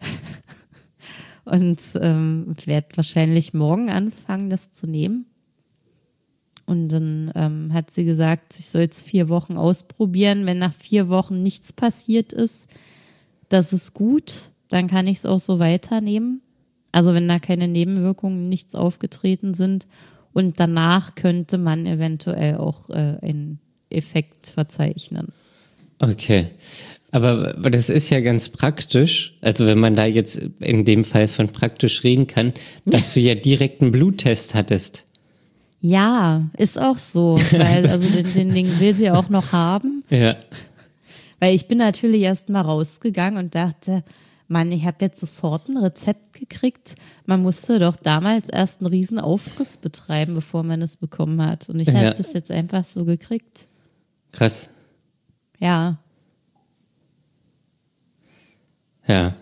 Speaker 2: Und ähm, werde wahrscheinlich morgen anfangen, das zu nehmen. Und dann ähm, hat sie gesagt, ich soll jetzt vier Wochen ausprobieren. Wenn nach vier Wochen nichts passiert ist, das ist gut. Dann kann ich es auch so weiternehmen. Also wenn da keine Nebenwirkungen, nichts aufgetreten sind. Und danach könnte man eventuell auch äh, einen Effekt verzeichnen.
Speaker 1: Okay. Aber das ist ja ganz praktisch, also wenn man da jetzt in dem Fall von praktisch reden kann, dass du ja direkt einen Bluttest hattest.
Speaker 2: Ja, ist auch so, weil also den, den Ding will sie auch noch haben.
Speaker 1: Ja.
Speaker 2: Weil ich bin natürlich erst mal rausgegangen und dachte, Mann, ich habe jetzt sofort ein Rezept gekriegt. Man musste doch damals erst einen riesen Aufriss betreiben, bevor man es bekommen hat. Und ich ja. habe das jetzt einfach so gekriegt.
Speaker 1: Krass.
Speaker 2: Ja.
Speaker 1: Ja.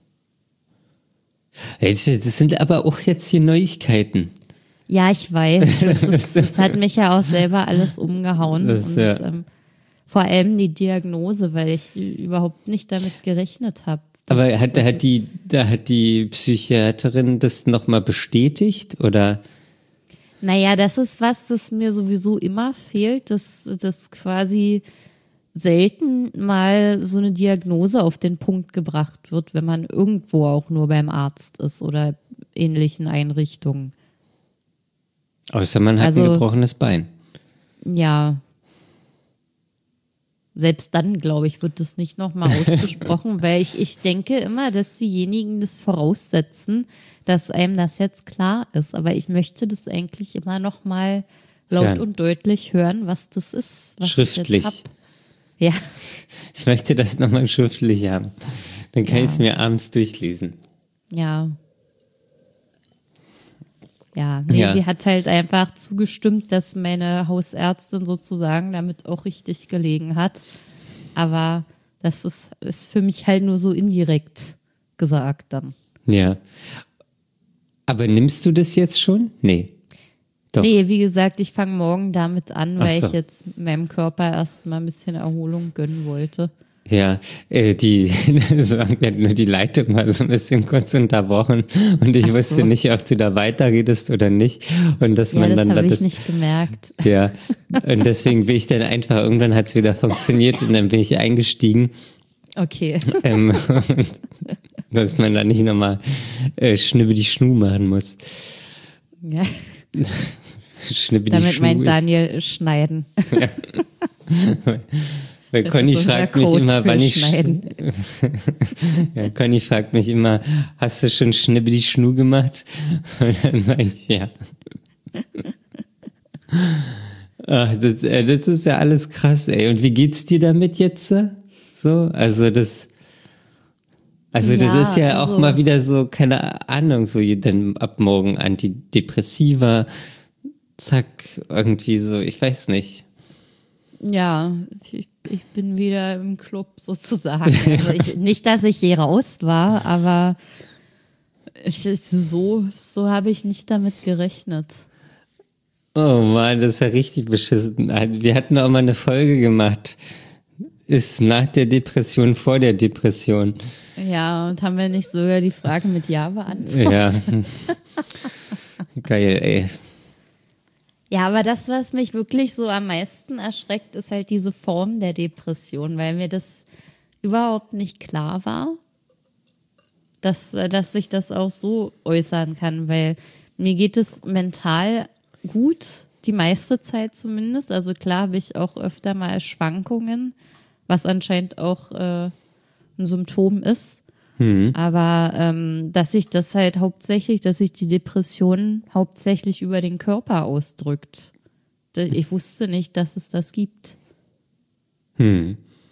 Speaker 1: Das sind aber auch jetzt hier Neuigkeiten.
Speaker 2: Ja, ich weiß. Das, ist, das hat mich ja auch selber alles umgehauen.
Speaker 1: Das,
Speaker 2: und
Speaker 1: ja.
Speaker 2: ähm, vor allem die Diagnose, weil ich überhaupt nicht damit gerechnet habe.
Speaker 1: Aber hat, das, hat, die, da hat die Psychiaterin das nochmal bestätigt, oder?
Speaker 2: Naja, das ist was, das mir sowieso immer fehlt, dass das quasi selten mal so eine Diagnose auf den Punkt gebracht wird, wenn man irgendwo auch nur beim Arzt ist oder ähnlichen Einrichtungen.
Speaker 1: Außer man hat also, ein gebrochenes Bein.
Speaker 2: Ja. Selbst dann, glaube ich, wird das nicht nochmal ausgesprochen, weil ich, ich denke immer, dass diejenigen das voraussetzen, dass einem das jetzt klar ist. Aber ich möchte das eigentlich immer nochmal laut hören. Und deutlich hören, was das ist. Was
Speaker 1: schriftlich.
Speaker 2: Ich jetzt hab. Ja.
Speaker 1: Ich möchte das nochmal schriftlich haben. Dann kann ja. ich es mir abends durchlesen.
Speaker 2: Ja. Ja, nee,
Speaker 1: ja,
Speaker 2: sie hat halt einfach zugestimmt, dass meine Hausärztin sozusagen damit auch richtig gelegen hat. Aber das ist, ist für mich halt nur so indirekt gesagt dann.
Speaker 1: Ja. Aber nimmst du das jetzt schon? Nee. Doch.
Speaker 2: Nee, wie gesagt, ich fange morgen damit an, weil
Speaker 1: so.
Speaker 2: ich jetzt meinem Körper erstmal ein bisschen Erholung gönnen wollte.
Speaker 1: Ja, äh, die, nur die Leitung war so ein bisschen kurz unterbrochen und ich
Speaker 2: Ach
Speaker 1: wusste
Speaker 2: so.
Speaker 1: nicht, ob du da weiterredest oder nicht. Und dass
Speaker 2: ja,
Speaker 1: man
Speaker 2: das
Speaker 1: dann
Speaker 2: habe ich
Speaker 1: das
Speaker 2: nicht gemerkt.
Speaker 1: Ja, und deswegen bin ich dann einfach, irgendwann hat es wieder funktioniert und dann bin ich eingestiegen.
Speaker 2: Okay.
Speaker 1: Ähm, dass man da nicht nochmal äh, Schnibbidi Schnu machen muss.
Speaker 2: Ja.
Speaker 1: Schnibbidi
Speaker 2: Damit
Speaker 1: Schnu
Speaker 2: meint
Speaker 1: ist,
Speaker 2: Daniel schneiden.
Speaker 1: Ja. Weil
Speaker 2: Das
Speaker 1: Conny
Speaker 2: ist unser
Speaker 1: fragt mich
Speaker 2: Code
Speaker 1: immer,
Speaker 2: für
Speaker 1: wann ich
Speaker 2: schneiden.
Speaker 1: ja, Conny fragt mich immer, hast du schon Schnibbidi Schnu gemacht? Und dann sage ich, ja. Ach, das, äh, das ist ja alles krass, ey. Und wie geht's dir damit jetzt? So, also das. Also das
Speaker 2: Ja,
Speaker 1: ist ja
Speaker 2: also,
Speaker 1: auch mal wieder so, keine Ahnung, so dann ab morgen Antidepressiva, zack, irgendwie so, ich weiß nicht.
Speaker 2: ja, ich, ich bin wieder im Club sozusagen. Also ich, nicht, dass ich je raus war, aber ich, so, so habe ich nicht damit gerechnet.
Speaker 1: Oh Mann, das ist ja richtig beschissen. Wir hatten auch mal eine Folge gemacht. Ist nach der Depression vor der Depression.
Speaker 2: Ja, und haben wir nicht sogar die Frage mit Ja
Speaker 1: Ja.
Speaker 2: beantwortet?
Speaker 1: Geil, ey.
Speaker 2: Ja, aber das, was mich wirklich so am meisten erschreckt, ist halt diese Form der Depression, weil mir das überhaupt nicht klar war, dass, äh, dass sich das auch so äußern kann, weil mir geht es mental gut, die meiste Zeit zumindest. Also klar habe ich auch öfter mal Schwankungen, was anscheinend auch äh, ein Symptom ist.
Speaker 1: Hm.
Speaker 2: Aber ähm, dass sich das halt hauptsächlich, dass sich die Depression hauptsächlich über den Körper ausdrückt. Ich wusste nicht, dass es das gibt.
Speaker 1: Hm.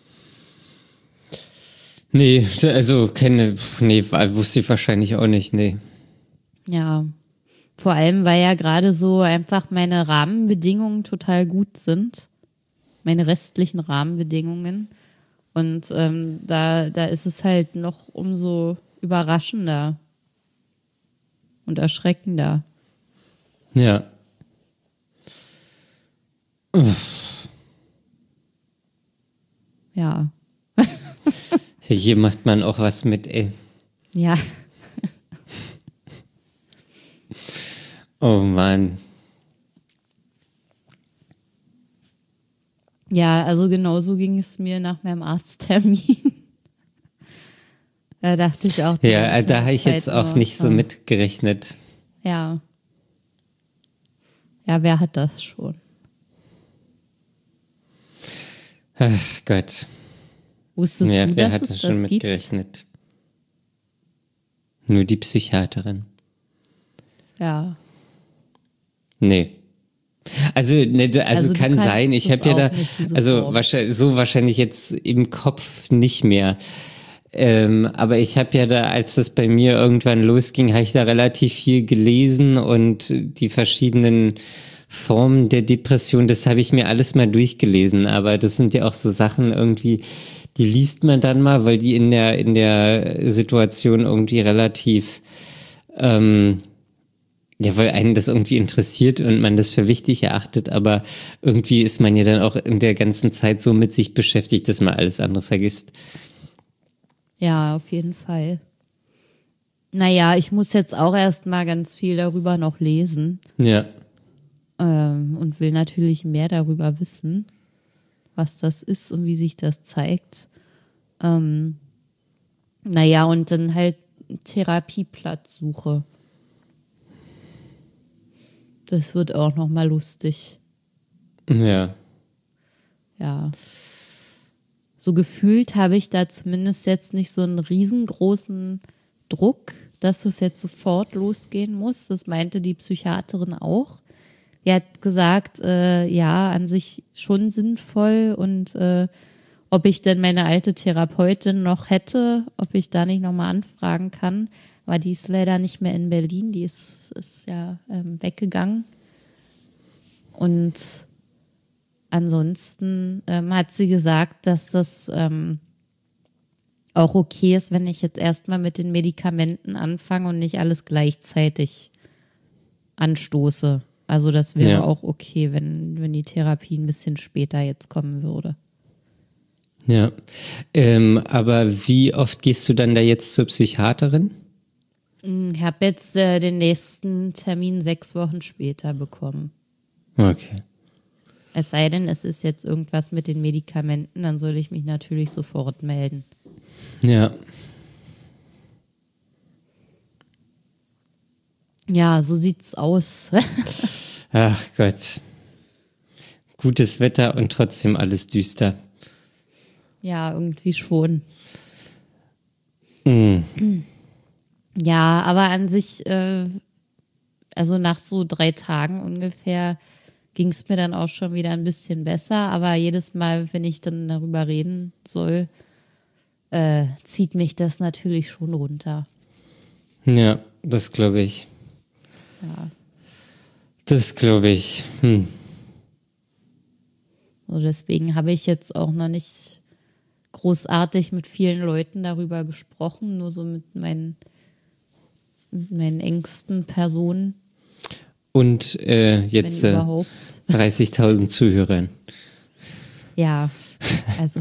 Speaker 1: Nee, also keine, nee, wusste ich wahrscheinlich auch nicht, nee.
Speaker 2: Ja, vor allem, weil ja gerade so einfach meine Rahmenbedingungen total gut sind. Meine restlichen Rahmenbedingungen. Und ähm, da, da ist es halt noch umso überraschender und erschreckender.
Speaker 1: Ja. Uff.
Speaker 2: Ja.
Speaker 1: Hier macht man auch was mit, ey.
Speaker 2: Ja.
Speaker 1: Oh Mann.
Speaker 2: Ja, also genauso ging es mir nach meinem Arzttermin. Da dachte ich auch. Die
Speaker 1: Ja,
Speaker 2: ganze
Speaker 1: da habe ich
Speaker 2: Zeit
Speaker 1: jetzt auch
Speaker 2: nur,
Speaker 1: nicht so
Speaker 2: oh.
Speaker 1: mitgerechnet.
Speaker 2: Ja. Ja, wer hat das schon?
Speaker 1: Ach Gott.
Speaker 2: Wusstest
Speaker 1: Ja,
Speaker 2: du,
Speaker 1: wer
Speaker 2: dass
Speaker 1: hat
Speaker 2: es
Speaker 1: da
Speaker 2: das
Speaker 1: schon
Speaker 2: gibt?
Speaker 1: mitgerechnet? Nur die Psychiaterin.
Speaker 2: Ja.
Speaker 1: Nee. Also, ne, du- also,
Speaker 2: Also du
Speaker 1: kann
Speaker 2: kanntest
Speaker 1: sein, ich
Speaker 2: das
Speaker 1: habe ja
Speaker 2: auch
Speaker 1: da,
Speaker 2: nicht, diese
Speaker 1: also
Speaker 2: Form.
Speaker 1: wahrscheinlich, so wahrscheinlich jetzt im Kopf nicht mehr. Ähm, aber ich habe ja da, als das bei mir irgendwann losging, habe ich da relativ viel gelesen und die verschiedenen Formen der Depression, das habe ich mir alles mal durchgelesen. Aber das sind ja auch so Sachen irgendwie, die liest man dann mal, weil die in der, in der Situation irgendwie relativ, ähm, ja, weil einen das irgendwie interessiert und man das für wichtig erachtet, aber irgendwie ist man ja dann auch in der ganzen Zeit so mit sich beschäftigt, dass man alles andere vergisst.
Speaker 2: Ja, auf jeden Fall. Naja, ich muss jetzt auch erst mal ganz viel darüber noch lesen
Speaker 1: Ja.
Speaker 2: ähm, und will natürlich mehr darüber wissen, was das ist und wie sich das zeigt. Ähm, naja, und dann halt Therapieplatz-Suche. Das wird auch noch mal lustig.
Speaker 1: Ja.
Speaker 2: Ja. So gefühlt habe ich da zumindest jetzt nicht so einen riesengroßen Druck, dass es jetzt sofort losgehen muss. Das meinte die Psychiaterin auch. Die hat gesagt, äh, ja, an sich schon sinnvoll und äh, ob ich denn meine alte Therapeutin noch hätte, ob ich da nicht nochmal anfragen kann. Aber die ist leider nicht mehr in Berlin, die ist, ist ja ähm, weggegangen. Und ansonsten ähm, hat sie gesagt, dass das ähm, auch okay ist, wenn ich jetzt erstmal mit den Medikamenten anfange und nicht alles gleichzeitig anstoße. Also das wäre
Speaker 1: Ja.
Speaker 2: auch okay, wenn, wenn die Therapie ein bisschen später jetzt kommen würde.
Speaker 1: Ja. Ähm, aber wie oft gehst du dann da jetzt zur Psychiaterin?
Speaker 2: Ich habe jetzt äh, den nächsten Termin sechs Wochen später bekommen.
Speaker 1: Okay.
Speaker 2: Es sei denn, es ist jetzt irgendwas mit den Medikamenten, dann soll ich mich natürlich sofort melden.
Speaker 1: Ja.
Speaker 2: Ja, so sieht's aus.
Speaker 1: Ach Gott. Gutes Wetter und trotzdem alles düster.
Speaker 2: Ja, irgendwie schon.
Speaker 1: Mhm.
Speaker 2: Ja, aber an sich, äh, also nach so drei Tagen ungefähr, ging es mir dann auch schon wieder ein bisschen besser. Aber jedes Mal, wenn ich dann darüber reden soll, äh, zieht mich das natürlich schon runter.
Speaker 1: Ja, das glaube ich.
Speaker 2: Ja.
Speaker 1: Das glaube ich. Hm.
Speaker 2: Also deswegen habe ich jetzt auch noch nicht großartig mit vielen Leuten darüber gesprochen, nur so mit meinen, mit meinen engsten Personen.
Speaker 1: Und äh, jetzt äh, dreißigtausend Zuhörern.
Speaker 2: Ja, also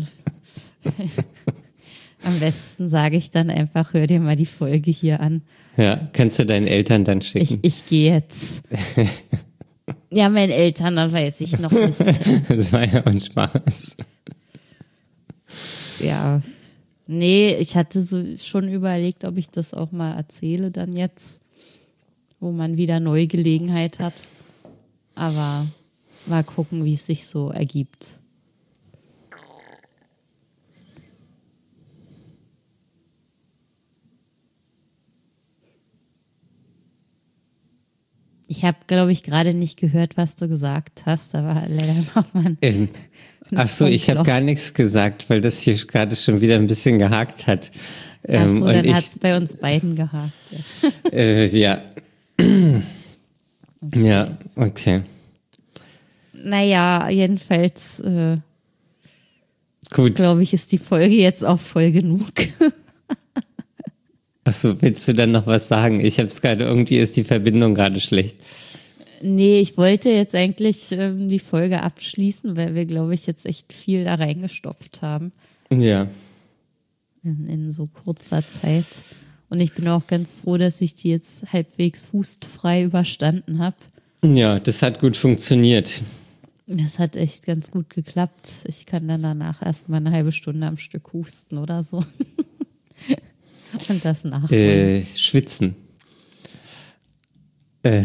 Speaker 2: am besten sage ich dann einfach, hör dir mal die Folge hier an.
Speaker 1: Ja, kannst du deinen Eltern dann schicken?
Speaker 2: Ich, ich gehe jetzt. Ja, meinen Eltern, das weiß ich noch nicht.
Speaker 1: Das war ja auch ein Spaß.
Speaker 2: Ja, nee, ich hatte so schon überlegt, ob ich das auch mal erzähle dann jetzt, wo man wieder neue Gelegenheit hat. Aber mal gucken, wie es sich so ergibt. Ich habe, glaube ich, gerade nicht gehört, was du gesagt hast. Da war leider noch mal ein,
Speaker 1: ähm,
Speaker 2: ein
Speaker 1: Ach so, ich habe gar nichts gesagt, weil das hier gerade schon wieder ein bisschen gehakt hat. Ähm,
Speaker 2: Ach so,
Speaker 1: und
Speaker 2: dann
Speaker 1: ich,
Speaker 2: hat es bei uns beiden gehakt. Ja.
Speaker 1: Äh, ja. Okay. Ja, okay.
Speaker 2: Naja, jedenfalls, äh,
Speaker 1: Gut.
Speaker 2: glaube ich, ist die Folge jetzt auch voll genug.
Speaker 1: Achso, willst du dann noch was sagen? Ich habe es gerade, irgendwie ist die Verbindung gerade schlecht.
Speaker 2: Nee, ich wollte jetzt eigentlich ähm, die Folge abschließen, weil wir, glaube ich, jetzt echt viel da reingestopft haben.
Speaker 1: Ja.
Speaker 2: In, in so kurzer Zeit. Und ich bin auch ganz froh, dass ich die jetzt halbwegs hustfrei überstanden habe.
Speaker 1: Ja, das hat gut funktioniert.
Speaker 2: Das hat echt ganz gut geklappt. Ich kann dann danach erstmal eine halbe Stunde am Stück husten oder so. Und das nachholen.
Speaker 1: Äh, schwitzen. Äh,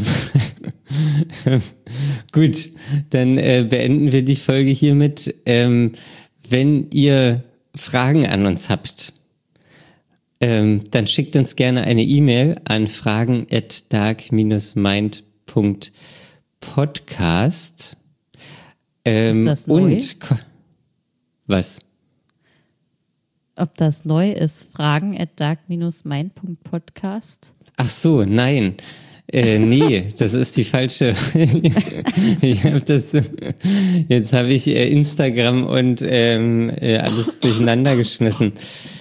Speaker 1: Gut, dann äh, beenden wir die Folge hiermit. Ähm, wenn ihr Fragen an uns habt, ähm, dann schickt uns gerne eine E-Mail an fragen at dark mind punkt podcast. Ähm,
Speaker 2: Ist das neu?
Speaker 1: Und was?
Speaker 2: Ob das neu ist? Fragen at dark mind punkt podcast.
Speaker 1: Ach so, nein. Äh, nee, das ist die falsche. ich hab das, jetzt habe ich äh, Instagram und ähm, äh, alles durcheinander geschmissen.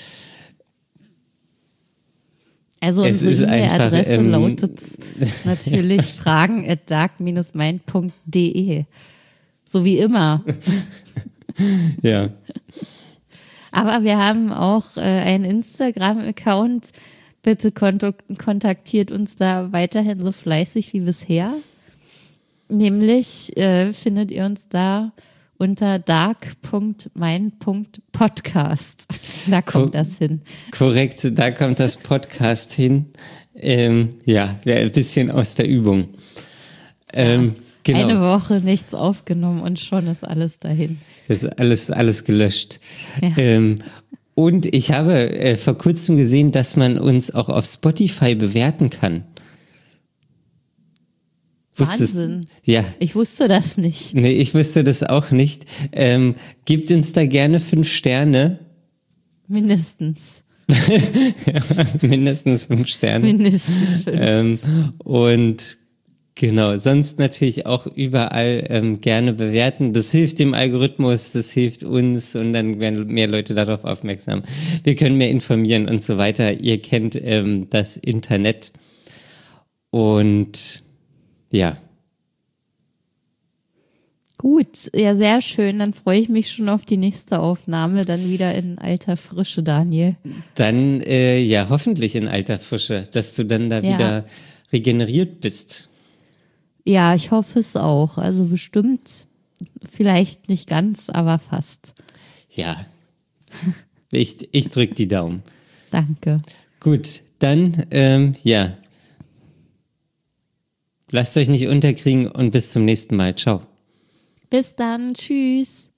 Speaker 2: Also
Speaker 1: Es
Speaker 2: unsere
Speaker 1: ist einfach,
Speaker 2: E-Mail-Adresse
Speaker 1: ähm,
Speaker 2: lautet natürlich fragen at dark mind punkt de. So wie immer.
Speaker 1: Ja.
Speaker 2: Aber wir haben auch äh, einen Instagram-Account. Bitte kontak- kontaktiert uns da weiterhin so fleißig wie bisher. Nämlich äh, findet ihr uns da unter dark punkt mind punkt podcast. Da kommt
Speaker 1: Ko-
Speaker 2: das hin.
Speaker 1: Korrekt, da kommt das Podcast hin. Ähm, ja, wäre ein bisschen aus der Übung. Ähm,
Speaker 2: Ja.
Speaker 1: genau.
Speaker 2: Eine Woche nichts aufgenommen und schon ist alles dahin.
Speaker 1: Das ist alles, alles gelöscht.
Speaker 2: Ja.
Speaker 1: Ähm, und ich habe äh, vor kurzem gesehen, dass man uns auch auf Spotify bewerten kann. Wusstest-
Speaker 2: Wahnsinn.
Speaker 1: Ja.
Speaker 2: Ich wusste das nicht.
Speaker 1: Nee, ich wusste das auch nicht. Ähm, gebt uns da gerne fünf Sterne.
Speaker 2: Mindestens.
Speaker 1: Mindestens fünf Sterne.
Speaker 2: Mindestens fünf.
Speaker 1: Ähm, und genau, sonst natürlich auch überall ähm, gerne bewerten. Das hilft dem Algorithmus, das hilft uns und dann werden mehr Leute darauf aufmerksam. Wir können mehr informieren und so weiter. Ihr kennt ähm, das Internet. Und ja.
Speaker 2: Gut, ja, sehr schön. Dann freue ich mich schon auf die nächste Aufnahme, dann wieder in alter Frische, Daniel.
Speaker 1: Dann, äh, ja, hoffentlich in alter Frische, dass du dann da
Speaker 2: Ja.
Speaker 1: wieder regeneriert bist.
Speaker 2: Ja, ich hoffe es auch. Also bestimmt, vielleicht nicht ganz, aber fast.
Speaker 1: Ja. Ich, ich drück die Daumen.
Speaker 2: Danke.
Speaker 1: Gut, dann, ähm, ja. Lasst euch nicht unterkriegen und bis zum nächsten Mal. Ciao.
Speaker 2: Bis dann. Tschüss.